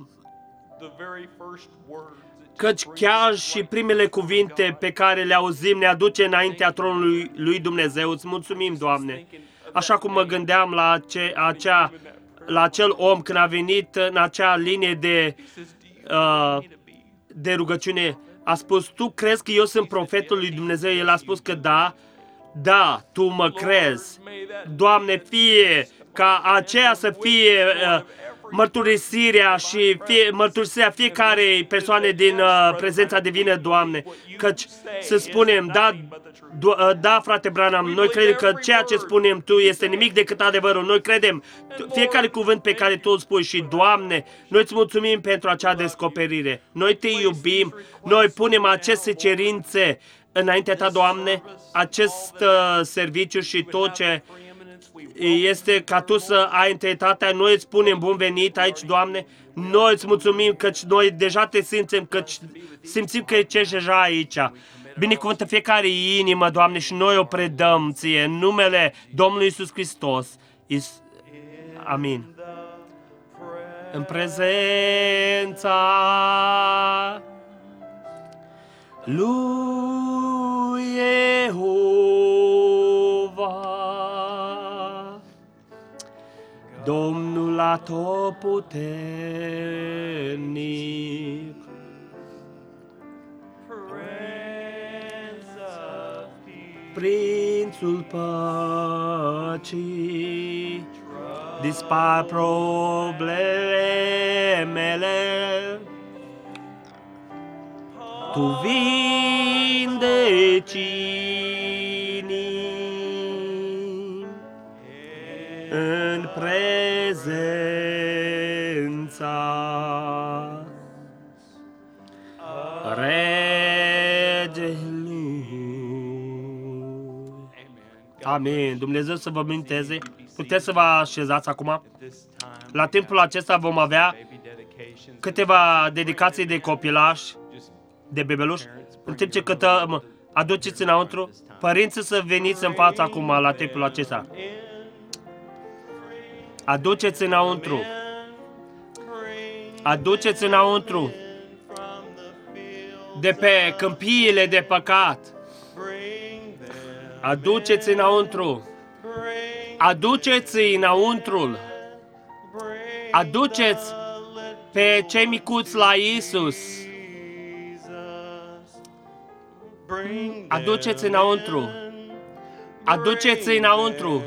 căci chiar și primele cuvinte pe care le auzim ne aduce înaintea tronului lui Dumnezeu. Îți mulțumim, Doamne. Așa cum mă gândeam la, ace, acea, la acel om când a venit în acea linie de, uh, de rugăciune, a spus, tu crezi că eu sunt profetul lui Dumnezeu? El a spus că da, da, tu mă crezi. Doamne, fie ca aceea să fie uh, mărturisirea și fie, mărturisirea fiecare persoane din uh, prezența divină, Doamne, căci să spunem, da, do, uh, da, frate Branham, noi credem că ceea ce spunem Tu este nimic decât adevărul. Noi credem fiecare cuvânt pe care Tu îl spui și, Doamne, noi îți mulțumim pentru acea descoperire. Noi Te iubim, noi punem aceste cerințe înaintea Ta, Doamne, acest uh, serviciu și tot ce este ca Tu să ai întâietatea. Noi îți spunem bun venit aici, Doamne. Noi îți mulțumim căci noi deja Te simțim, căci simțim că ești deja aici. Binecuvântă fiecare inimă, Doamne, și noi o predăm Ție în numele Domnului Iisus Hristos. Is... Amin. În prezența lui Jehova, Domnul atotputernic, Prințul păcii, dispar problemele, Tu vindeci inimi în prezența Regelui. Amin. Dumnezeu să vă minteze. Puteți să vă așezați acum? La timpul acesta vom avea câteva dedicații de copilași, de bebeluși, în timp ce cântăm, aduceți înăuntru. Părinții să veniți în față acum la timpul acesta. Aduceți înăuntru. Aduceți înăuntru. De pe câmpiile de păcat. Aduceți înăuntru. Aduceți înăuntrul. Aduceți pe cei micuți la Iisus. Aduceți înăuntru. Aduceți înăuntru.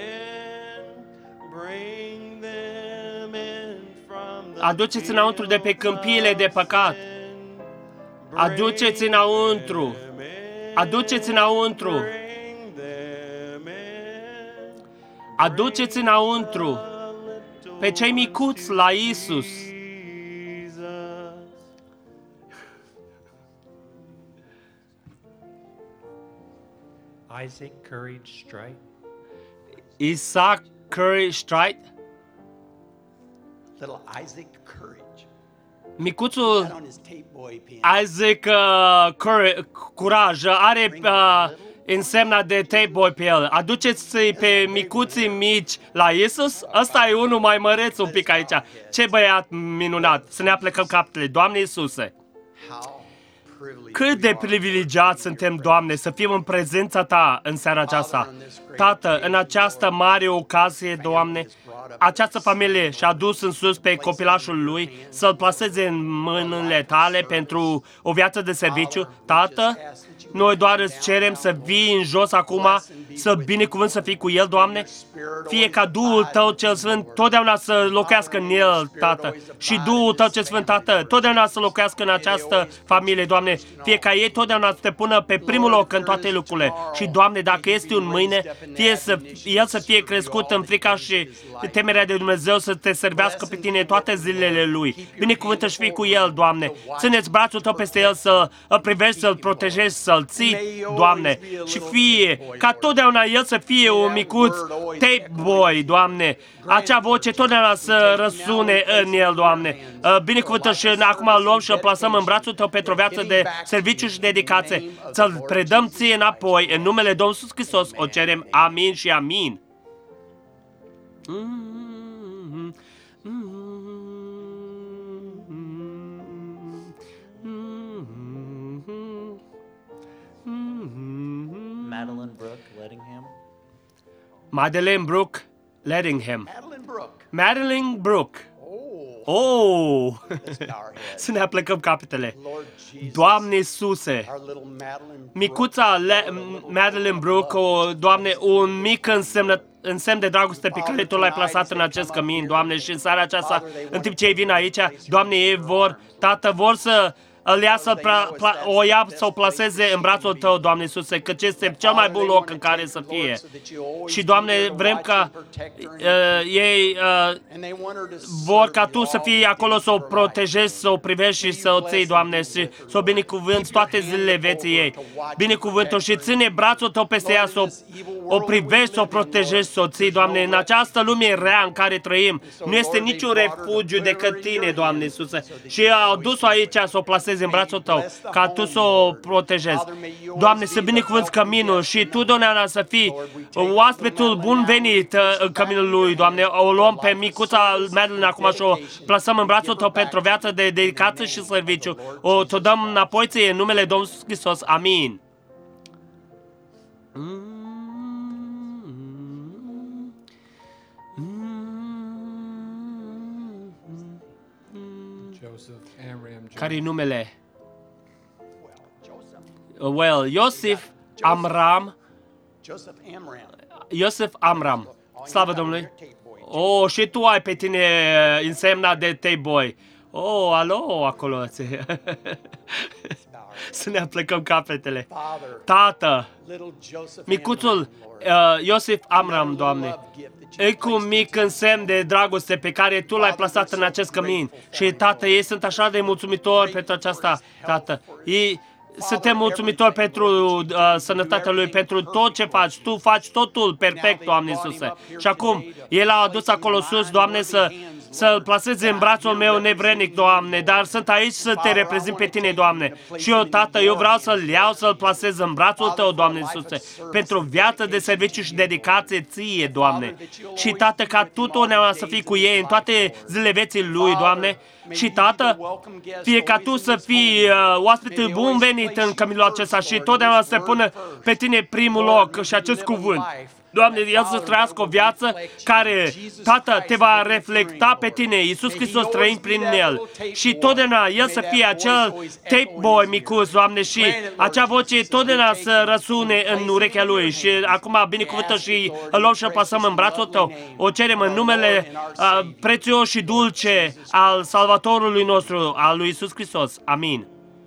Aduceți înăuntru de pe câmpiile de păcat. Aduceți înăuntru. Aduceți înăuntru. Aduceți înăuntru pe cei micuți la Iisus. Isaac Courage Strite. Isaac Courage Strite. Little Isaac Courage. Micuțul That on his tape boy piano. Isaac uh, Courage, curaj are uh, însemna de tape boy pe el. Aduceți-i pe micuții mici la Iisus. Ăsta e unul mai măreț un pic aici. Ce băiat minunat. Să ne aplecăm capetele. Doamne Iisuse, How privileged cât de privilegiați suntem, Doamne, să fim în prezența Ta în seara aceasta. Tată, în această mare ocazie, Doamne, această familie și-a dus în sus pe copilașul lui să-l plaseze în mâinile Tale pentru o viață de serviciu. Tată, noi doar îți cerem să vii în jos acum, să binecuvânt să fii cu el, Doamne. Fie ca Duhul Tău cel Sfânt totdeauna să locuiască în el, Tată. Și Duhul Tău cel Sfânt, Tată, totdeauna să locuiască în această familie, Doamne. Fie ca ei totdeauna să te pună pe primul loc în toate lucrurile. Și, Doamne, dacă este un mâine, fie să, el să fie crescut în frica și temerea de Dumnezeu, să te servească pe Tine toate zilele lui. Binecuvântă și fii cu el, Doamne. Ține-ți brațul Tău peste el, să îl privești, să-l protejezi, să-l ții, Doamne. Și fie ca totdeauna el să fie un micuț tape boy, Doamne. Acea voce totdeauna să răsune în el, Doamne. Binecuvântă și acum îl luăm și îl plasăm în brațul Tău pentru o viață de serviciu și dedicație. Să-l predăm Ție înapoi. În numele Domnului Iisus Hristos o cerem. Amin și amin. Madeline Brooke, Lettingham. Madeleine Brooke, Lettingham. Madeline Brooke. Madeline Brooke. Oh, Oh! let's bow our heads. Să ne aplecăm capetele. Lord Jesus, Doamne Iisuse, our little Madeline Brooke, micuța Le- Madeline Brooke, o, Doamne, un mic însemn, însemn de dragoste pe care Tu l-ai plasat în acest cămin, Doamne, și în seara aceasta, în timp ce ei vin aici, Doamne, ei vor, Tată, vor să îl ia să o ia să o plaseze în brațul Tău, Doamne Iisuse, căci este cel mai bun loc în care să fie. Și, Doamne, vrem ca uh, ei uh, vor ca Tu să fii acolo, să o protejezi, să o privești și să o ții, Doamne, și să o binecuvânți toate zilele vieții ei. Binecuvântul și ține brațul Tău peste ea, să o, o privești, să o protejezi, să o ții, Doamne. În această lume rea în care trăim, nu este niciun refugiu decât Tine, Doamne Iisuse. Și au dus-o aici să o plaseze în brațul Tău, ca Tu să o protejezi. Doamne, să binecuvânți căminul și Tu, Doamne, să fii oaspetul bun venit în căminul lui, Doamne. O luăm pe micuța Madeline acum și o plasăm în brațul Tău pentru o viață de dedicație și serviciu. O Te dăm înapoi Ție în numele Domnului Hristos. Amin. Care-i numele? Well, Iosif Amram. Joseph Amram. Iosif Amram. Slavă Domnului. Oh, și tu ai pe tine însemna de T-boy. Oh, alo, acolo. Să ne aplecăm capetele. Tată, micuțul uh, Iosif Amram, Doamne, e cu un mic însemn de dragoste pe care Tu l-ai plasat în acest cămin. Și, Tată, ei sunt așa de mulțumitori pentru aceasta, Tată. Ei suntem mulțumitori pentru uh, sănătatea lui, pentru tot ce faci. Tu faci totul perfect, Doamne Iisuse. Și acum, El a adus acolo sus, Doamne, să să-L plaseze în brațul meu nevrednic, Doamne, dar sunt aici să Te reprezint pe Tine, Doamne. Și eu, Tată, eu vreau să-L iau, să-L plasez în brațul Tău, Doamne Iisuse, pentru viață de serviciu și dedicație Ție, Doamne. Și, Tată, ca Tu totdeauna să fii cu ei în toate zilele vieții lui, Doamne. Și, Tată, fie ca Tu să fii uh, oaspetul bun venit în căminul acesta și totdeauna să pună pe Tine primul loc și acest cuvânt. Doamne, El să trăiască o viață care, Tată, Te va reflecta pe Tine, Iisus Hristos trăind prin El. Și totdeauna El să fie acel tape boy micuț, Doamne, și acea voce totdeauna să răsune în urechea Lui. Și acum binecuvântă și îl luăm și îl plasăm în brațul Tău. O cerem în numele uh, prețios și dulce al Salvatorului nostru, al lui Iisus Hristos. Amin.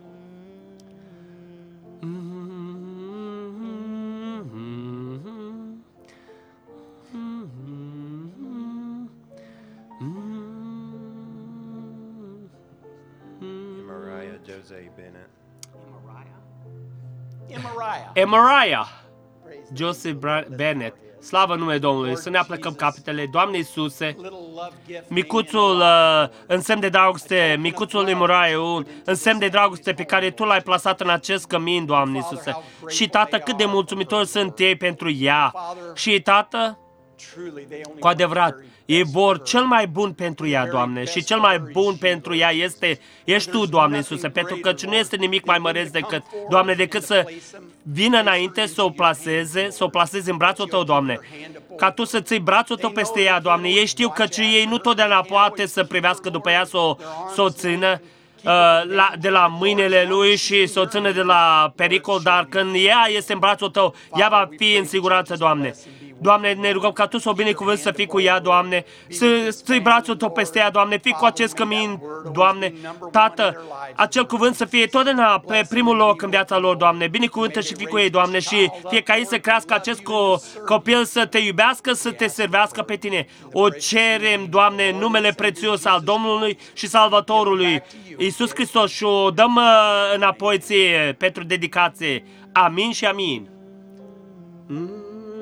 Emariah, Joseph Bennett. Slavă numele Domnului, să ne aplecăm capetele. Doamne Iisuse, micuțul uh, însemn de dragoste, micuțul Emariah, un însemn de dragoste pe care Tu l-ai plasat în acest cămin, Doamne Iisuse. Și, Tată, cât de mulțumitori sunt ei pentru ea. Și, Tată, cu adevărat, ei vor cel mai bun pentru ea, Doamne, și cel mai bun pentru ea este, ești Tu, Doamne Iisuse, pentru că nu este nimic mai măreț decât, Doamne, decât să vină înainte, să o plaseze, să o plaseze în brațul Tău, Doamne, ca Tu să ții brațul Tău peste ea, Doamne. Ei știu că ei nu totdeauna poate să privească după ea, să o, să o țină uh, la, de la mâinile lui și să o țină de la pericol, dar când ea este în brațul Tău, ea va fi în siguranță, Doamne. Doamne, ne rugăm ca Tu să o binecuvânți, să fii cu ea, Doamne, să ții brațul Tău peste ea, Doamne, fii cu acest cămin, Doamne, Tată, acel cuvânt să fie totdeauna pe primul loc în viața lor, Doamne, binecuvântă și fii cu ei, Doamne, și fie ca ei să crească acest co- copil să Te iubească, să Te servească pe Tine. O cerem, Doamne, în numele prețios al Domnului și Salvatorului Iisus Hristos și o dăm înapoi Ție pentru dedicație. Amin și amin. Mm.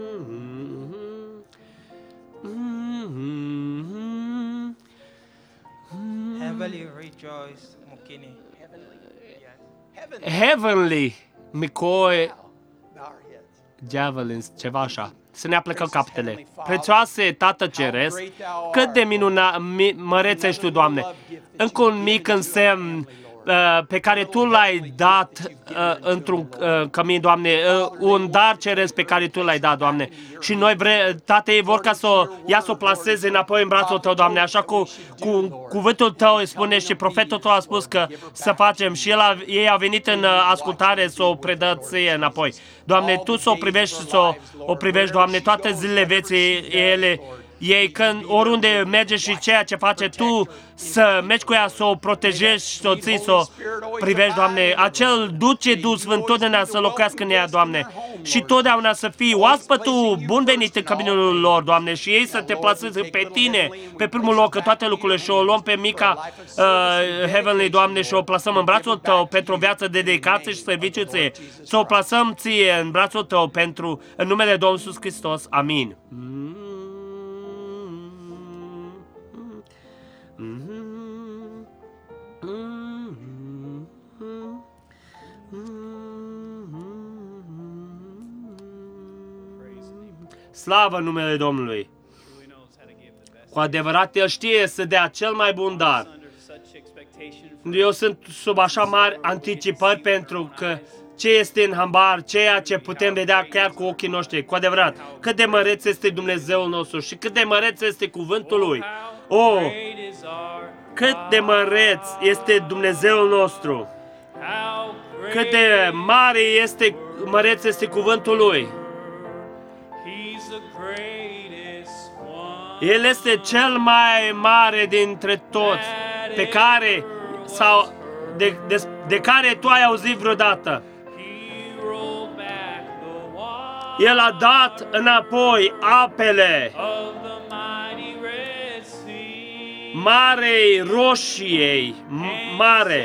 Heavenly rejoice, Mukini. Heavenly, Micoi, Javelins, ceva așa. Să ne aplecăm capetele. Prețioase Tată Ceresc, cât de minunat, mi, măreț ești Tu, Doamne. Încă un mic însemn uh, pe care Tu l-ai dat uh, într-un uh, cămin, Doamne, uh, un dar ceresc pe care Tu l-ai dat, Doamne. Și noi vre, Tată, ei vor ca să o ia să o plaseze înapoi în brațul Tău, Doamne, așa cu, cu cuvântul Tău îi spune și profetul Tău a spus că să facem și el a, ei au venit în ascultare să o predă ție înapoi. Doamne, Tu să o privești și să o, o privești, Doamne, toate zilele vieții ele, ei, când oriunde merge și ceea ce face Tu, să mergi cu ea, să o protejezi, să o ții, să o privești, Doamne. Acel duce Duh Sfânt totdeauna să locuiască în ea, Doamne. Și totdeauna să fii oaspătul bun venit în caminul lor, Doamne. Și ei să te plaseze pe Tine, pe primul loc, în toate lucrurile. Și o luăm pe mica uh, Heavenly, Doamne, și o plasăm în brațul Tău pentru o viață de dedicație și serviciu Ție. Să o plasăm Ție în brațul Tău pentru, în numele Domnului Iisus Hristos. Amin. Slavă numele Domnului! Cu adevărat, El știe să dea cel mai bun dar. Eu sunt sub așa mari anticipări pentru că ce este în hambar, ceea ce putem vedea chiar cu ochii noștri. Cu adevărat, cât de măreț este Dumnezeul nostru și cât de măreț este cuvântul Lui. Oh, cât de măreț este Dumnezeul nostru. Cât de mare este, măreț este cuvântul Lui. El este cel mai mare dintre toți, pe care sau de, de, de care tu ai auzit vreodată. El a dat înapoi apele Marei Roșiei, mare.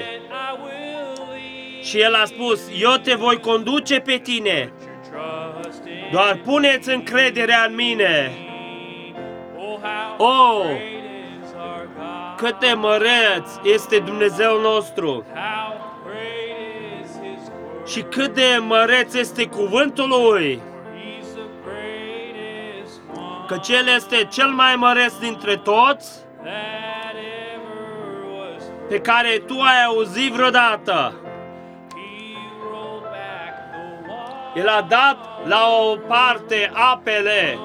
Și El a spus, eu te voi conduce pe tine. Doar puneți încrederea în mine. Oh, cât de măreț este Dumnezeul nostru și cât de măreț este cuvântul Lui, căci El este cel mai măreț dintre toți pe care tu ai auzit vreodată. El a dat la o parte apele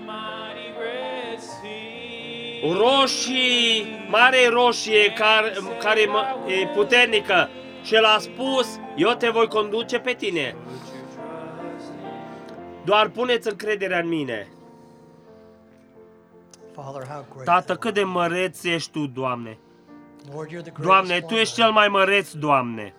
roșii, mare roșie care, care e puternică și El a spus, eu te voi conduce pe tine. Doar puneți încrederea în mine. Tată, cât de măreț ești Tu, Doamne. Doamne, Tu ești cel mai măreț, Doamne.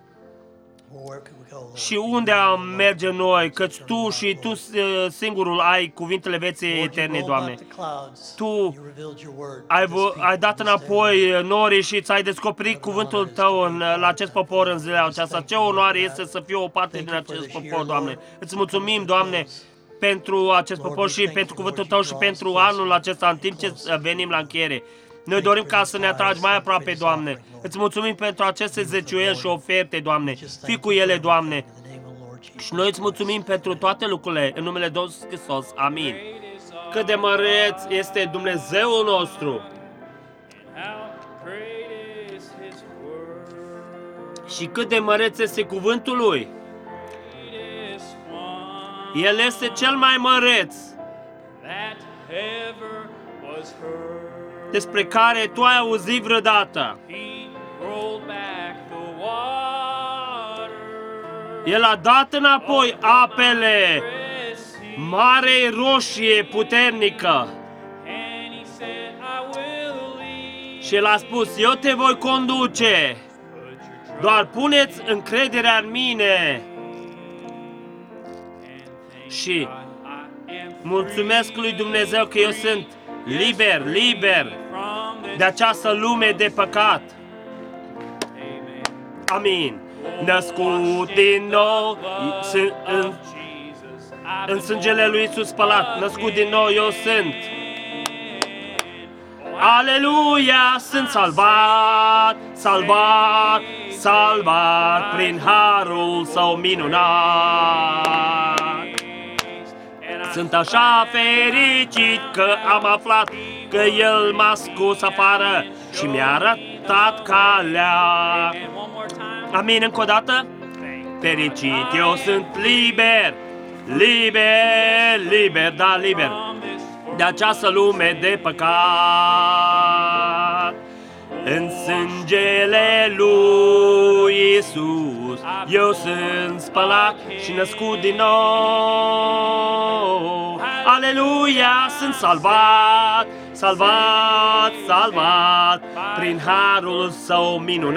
Și unde am merge noi, căci Tu și Tu singurul ai cuvintele vieții eterne, Doamne. Tu ai, ai dat înapoi norii și ți-ai descoperit cuvântul Tău în, la acest popor în zilele acestea. Ce onoare este să fiu o parte din acest popor, Doamne. Îți mulțumim, Doamne, pentru acest popor și pentru cuvântul Tău și pentru anul acesta, în timp ce venim la încheiere. Noi dorim ca să ne atragi mai aproape, Doamne. Îți mulțumim pentru aceste zeciuieli și oferte, Doamne. Fii cu ele, Doamne. Și noi îți mulțumim pentru toate lucrurile, în numele Domnului Hristos. Amin. Cât de măreț este Dumnezeul nostru. Și cât de măreț este cuvântul Lui. El este cel mai măreț despre care tu ai auzit vreodată. El a dat înapoi apele Marei Roșie puternică. Și El a spus, eu te voi conduce. Doar puneți încrederea în mine. Și mulțumesc lui Dumnezeu că eu sunt liber, liber de această lume de păcat. Amin. Născut din nou în, în sângele lui Iisus spălat. Născut din nou eu sunt. Aleluia, sunt salvat, salvat, salvat prin harul Său minunat. Sunt așa fericit că am aflat că El m-a scos afară și mi-a arătat calea. Amin, încă o dată? Fericit, eu sunt liber, liber, liber, da, liber de această lume de păcat. În sângele lui Iisus eu sunt spălat și născut din nou. Aleluia, sunt salvat, salvat, salvat prin harul Său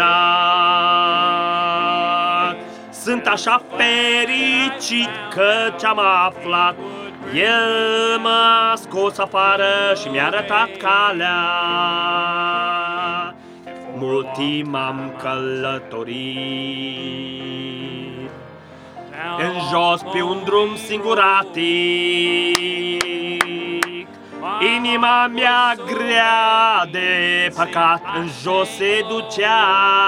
minunat. Sunt așa fericit că ce-am aflat, El m-a scos afară și mi-a arătat calea. Mult timp am călătorit în jos pe un drum singuratic. Inima mea grea de păcat în jos se ducea.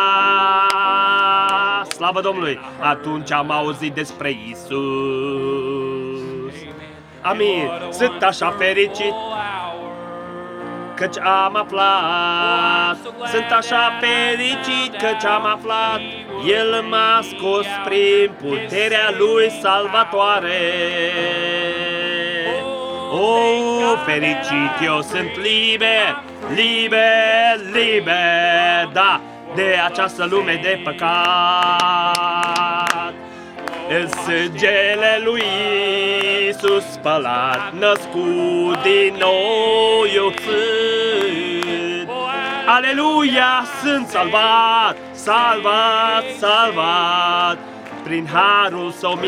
Slavă Domnului! Atunci am auzit despre Isus. Amin! Sunt așa fericit căci am aflat. Sunt așa fericit căci am aflat. El m-a scos prin puterea Lui salvatoare. Oh, fericit, eu sunt liber, liber, liber, da, de această lume de păcat. În sângele lui Iisus spălat, născut din nou eu sunt. Aleluia, sunt salvat, salvat, salvat prin harul Său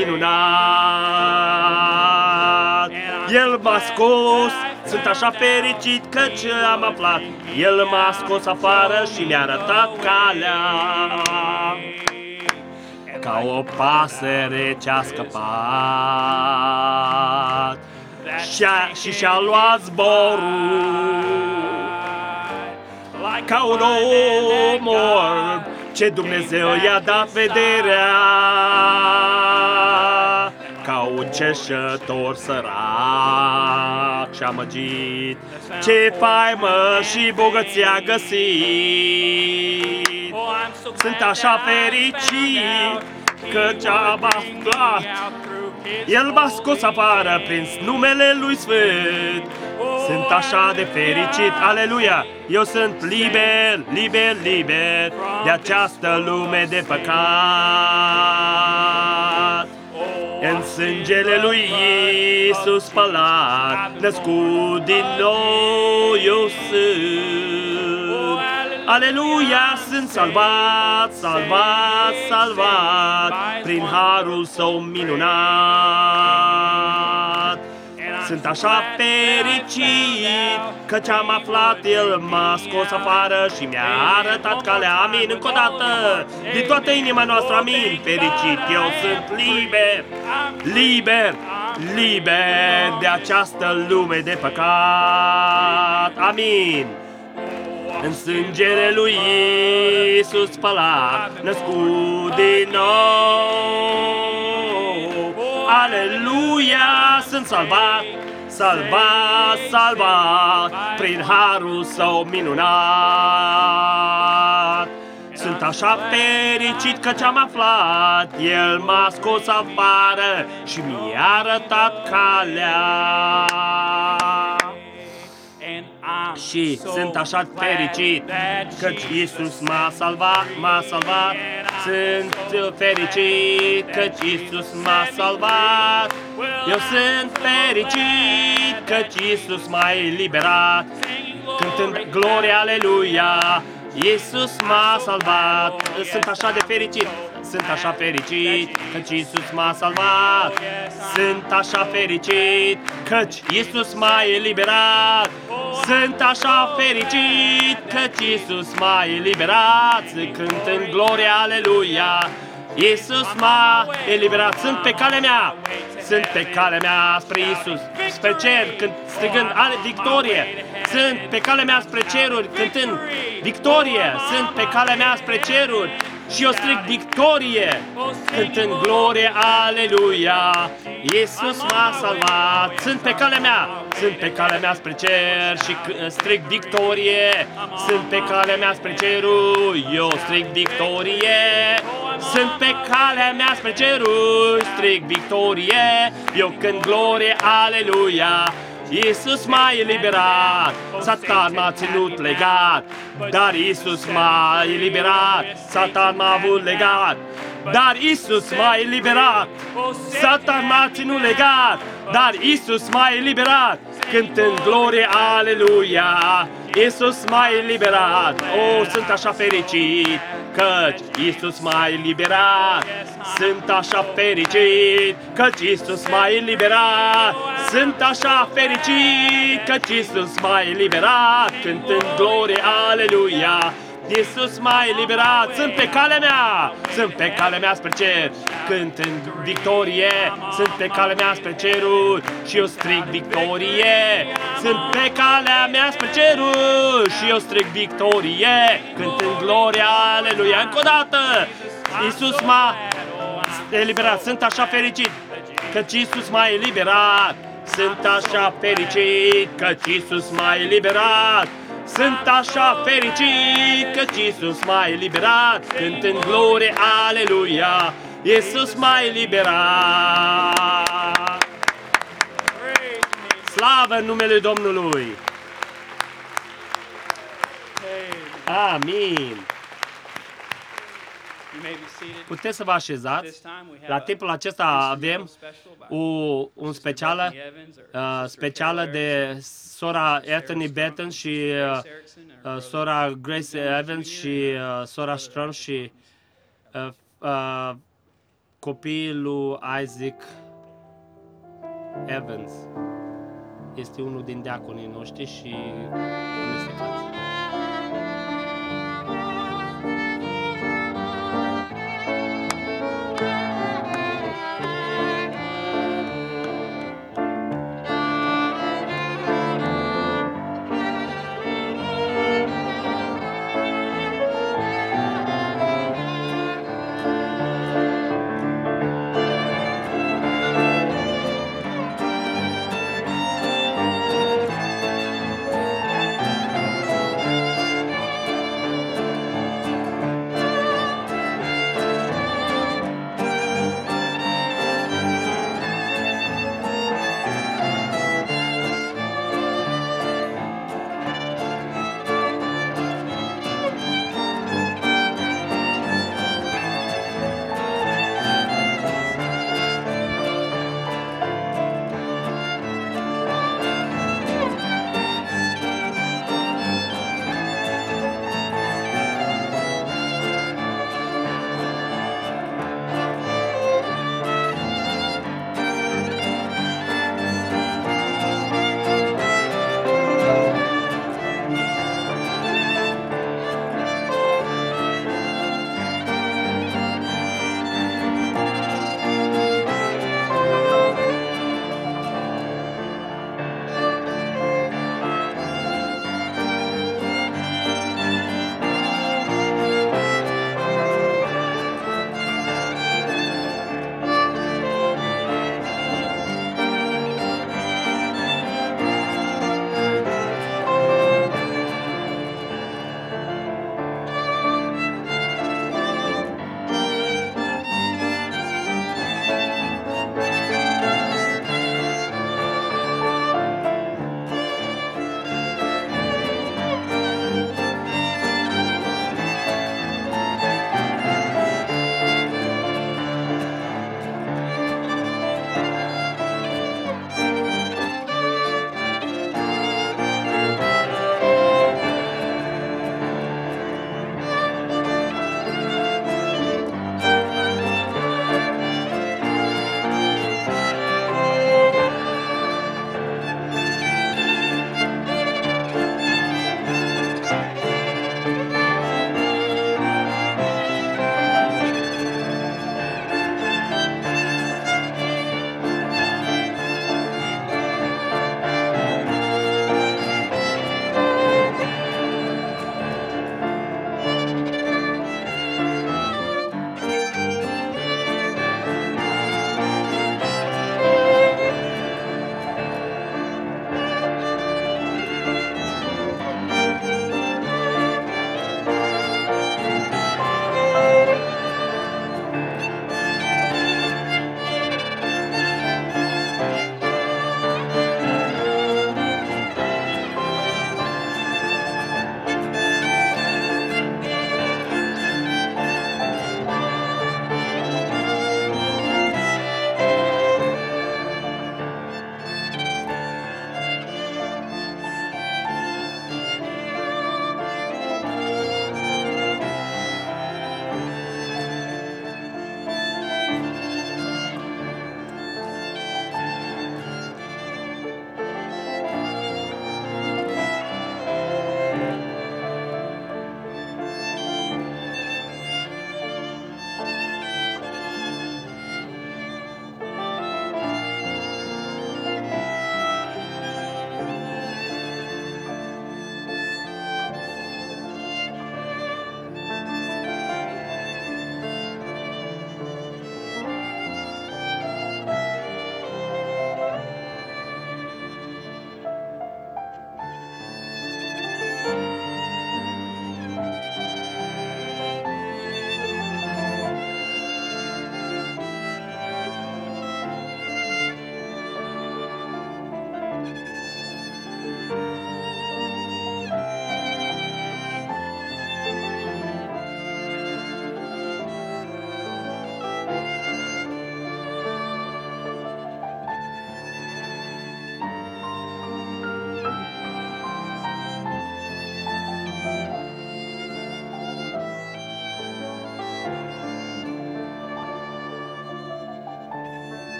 minunat. El m-a scos, sunt așa fericit căci am aflat. El m-a scos afară și mi-a arătat calea. Ca o pasăre ce-a scăpat și-a, și și-a luat zborul. Ca un om orb ce Dumnezeu i-a dat vederea. Ca un cerșător sărac și amăgit, ce faimă și bogăție a găsit. Sunt așa fericit că ce-am aflat, El m-a scos afară prin numele Lui Sfânt. Sunt așa de fericit, aleluia, eu sunt liber, liber, liber de această lume de păcat. În sângele lui Iisus spălat, născut din nou eu sunt. Aleluia, sunt salvat, salvat, salvat prin harul Său minunat. Sunt așa fericit că ce-am aflat, El m-a scos afară și mi-a arătat calea. Amin, încă o dată, din toată inima noastră, amin. Fericit, eu sunt liber, liber, liber de această lume de păcat. Amin. În sângele lui Iisus spălat, născut din nou. Aleluia, sunt salvat, salvat, salvat prin harul Său minunat. Sunt așa fericit că ce-am aflat, El m-a scos afară și mi-a arătat calea. Și sunt așa fericit căci Iisus m-a salvat, m-a salvat. Sunt fericit căci Iisus m-a salvat. Eu sunt fericit căci Iisus m-a eliberat. Cântând gloria, aleluia, Iisus m-a salvat. Sunt așa de fericit, sunt așa fericit căci Iisus m-a salvat. Sunt așa fericit căci Iisus m-a eliberat. Sunt așa fericit căci Iisus m-a eliberat. Cântând gloria, aleluia, Iisus m-a eliberat. Sunt pe calea mea, sunt pe calea mea spre Iisus, spre cer, când strigând ale victorie. Sunt pe calea mea spre ceruri, cântând victorie. Sunt pe calea mea spre ceruri, și eu strig victorie, cântând glorie, aleluia. Iisus m-a salvat, sunt pe calea mea, sunt pe calea mea spre cer și strig victorie, sunt pe calea mea spre cerul, eu strig victorie. Sunt pe calea mea spre cerul, strig victorie, eu cânt glorie, aleluia. Iisus m-a eliberat, Satan m-a ținut legat, dar Iisus m-a eliberat, Satan m-a avut legat. Dar Iisus m-a eliberat, Satan m-a ținut legat, dar Iisus m-a eliberat, cântând glorie, aleluia. Iisus m-a eliberat, oh, sunt așa fericit, căci Iisus m-a eliberat. Sunt așa fericit, căci Iisus m-a eliberat. Sunt așa fericit, căci Iisus m-a eliberat, cântând glorie, aleluia. Iisus m-a eliberat, sunt pe calea mea, sunt pe calea mea spre cer, cântând victorie, sunt pe calea mea spre cerul și eu strig victorie. Sunt pe calea mea spre cerul și eu strig victorie, cântând gloria, aleluia. Încă o dată, Iisus m-a eliberat, sunt așa fericit, căci Iisus m-a eliberat. Sunt așa fericit, căci Iisus m-a eliberat. Sunt așa fericit, căci Iisus m-a eliberat, cântând glorie, aleluia. Iisus m-a eliberat. Slavă în numele Domnului. Amin. Puteți să vă așezați. La timpul acesta avem o, un specială, uh, specială de sora Anthony Benton și uh, uh, sora Grace Evans și uh, sora Strong și uh, uh, copiii lui Isaac Evans. Este unul din diaconii noștri și amestecați.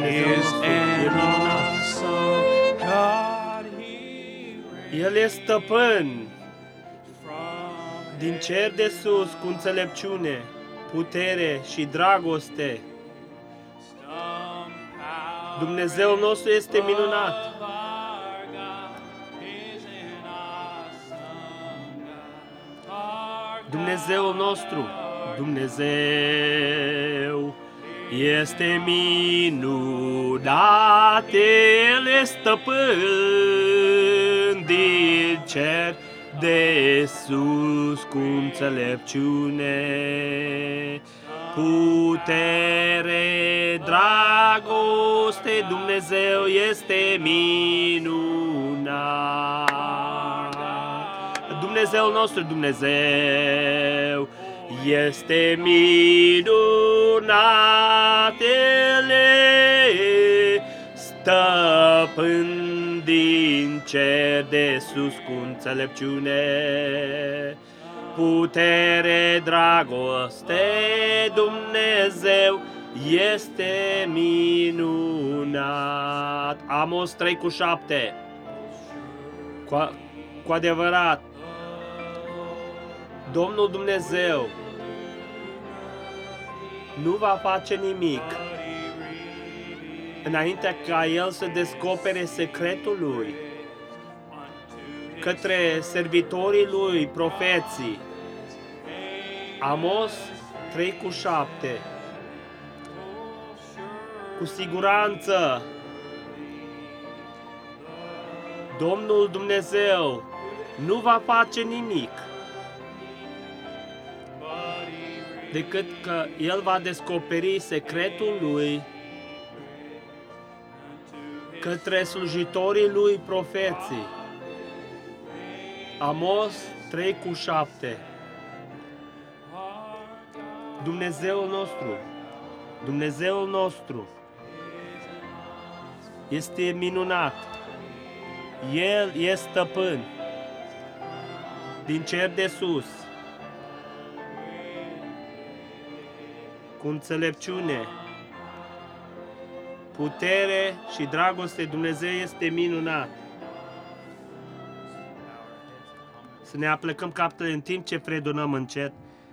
Dumnezeu is nostru e an minunat. awesome God. He El e stăpân from din cer de sus cu înțelepciune, putere și dragoste. Dumnezeul nostru este minunat. Dumnezeul nostru, Dumnezeu, este minunat, El e stăpân din cer de sus cu înțelepciune, putere, dragoste, Dumnezeu este minunat. Dumnezeul nostru, Dumnezeu, este minunat, El e stăpân din cer de sus cu înțelepciune, putere, dragoste, Dumnezeu este minunat. Amos trei cu șapte. Cu, cu adevărat, Domnul Dumnezeu nu va face nimic înainte ca El să descopere secretul Lui către servitorii Lui, profeții. Amos trei cu șapte. Cu siguranță, Domnul Dumnezeu nu va face nimic decât că El va descoperi secretul Lui către slujitorii Lui, profeții. Amos trei cu șapte. Dumnezeul nostru, Dumnezeul nostru este minunat. El este stăpân din cer de sus, cu înțelepciune, putere și dragoste. Dumnezeu este minunat. Să ne aplecăm capetele în timp ce fredonăm încet.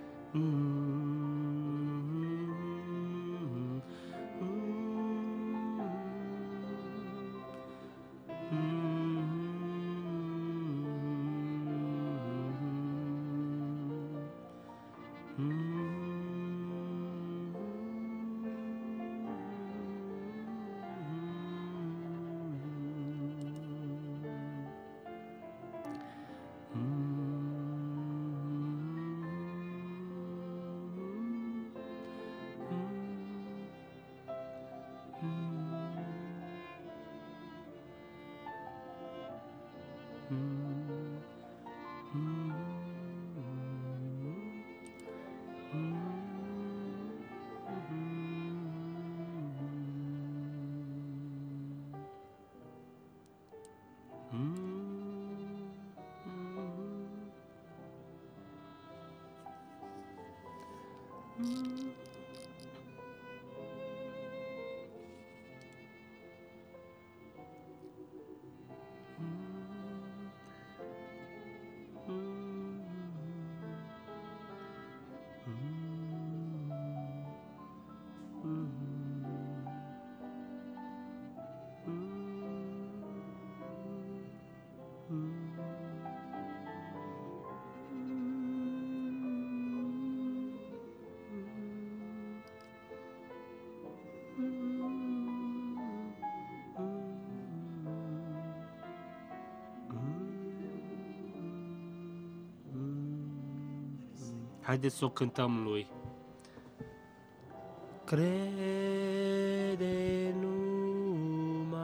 Haideți să o cântăm Lui. Crede numai,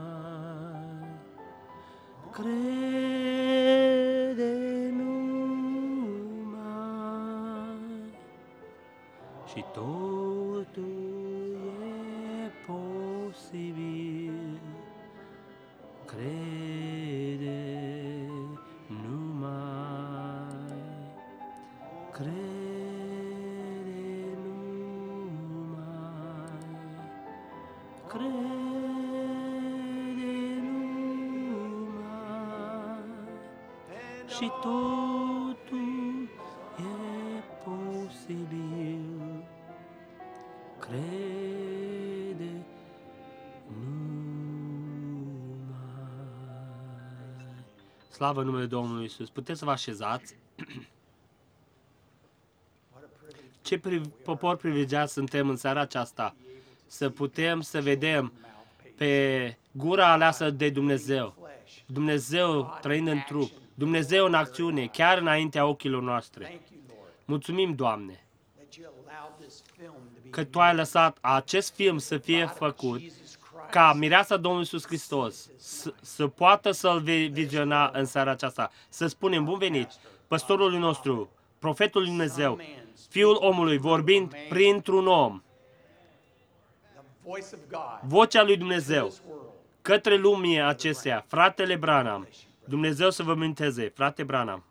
crede numai și totul e posibil. Crede numai, crede numai, crede numai și totul e posibil. Crede numai. Slavă numele Domnului Iisus. Puteți să vă așezați. Ce pri- popor privilegiat suntem în seara aceasta să putem să vedem pe gura aleasă de Dumnezeu, Dumnezeu trăind în trup, Dumnezeu în acțiune, chiar înaintea ochilor noastre. Mulțumim, Doamne, că Tu ai lăsat acest film să fie făcut ca mireasa Domnului Iisus Hristos să, să poată să-L viziona în seara aceasta. Să spunem, bun venit, păstorului nostru, profetul lui Dumnezeu, Fiul omului, vorbind printr-un om, vocea lui Dumnezeu, către lumea acestea, fratele Branham. Dumnezeu să vă minteze, frate Branham.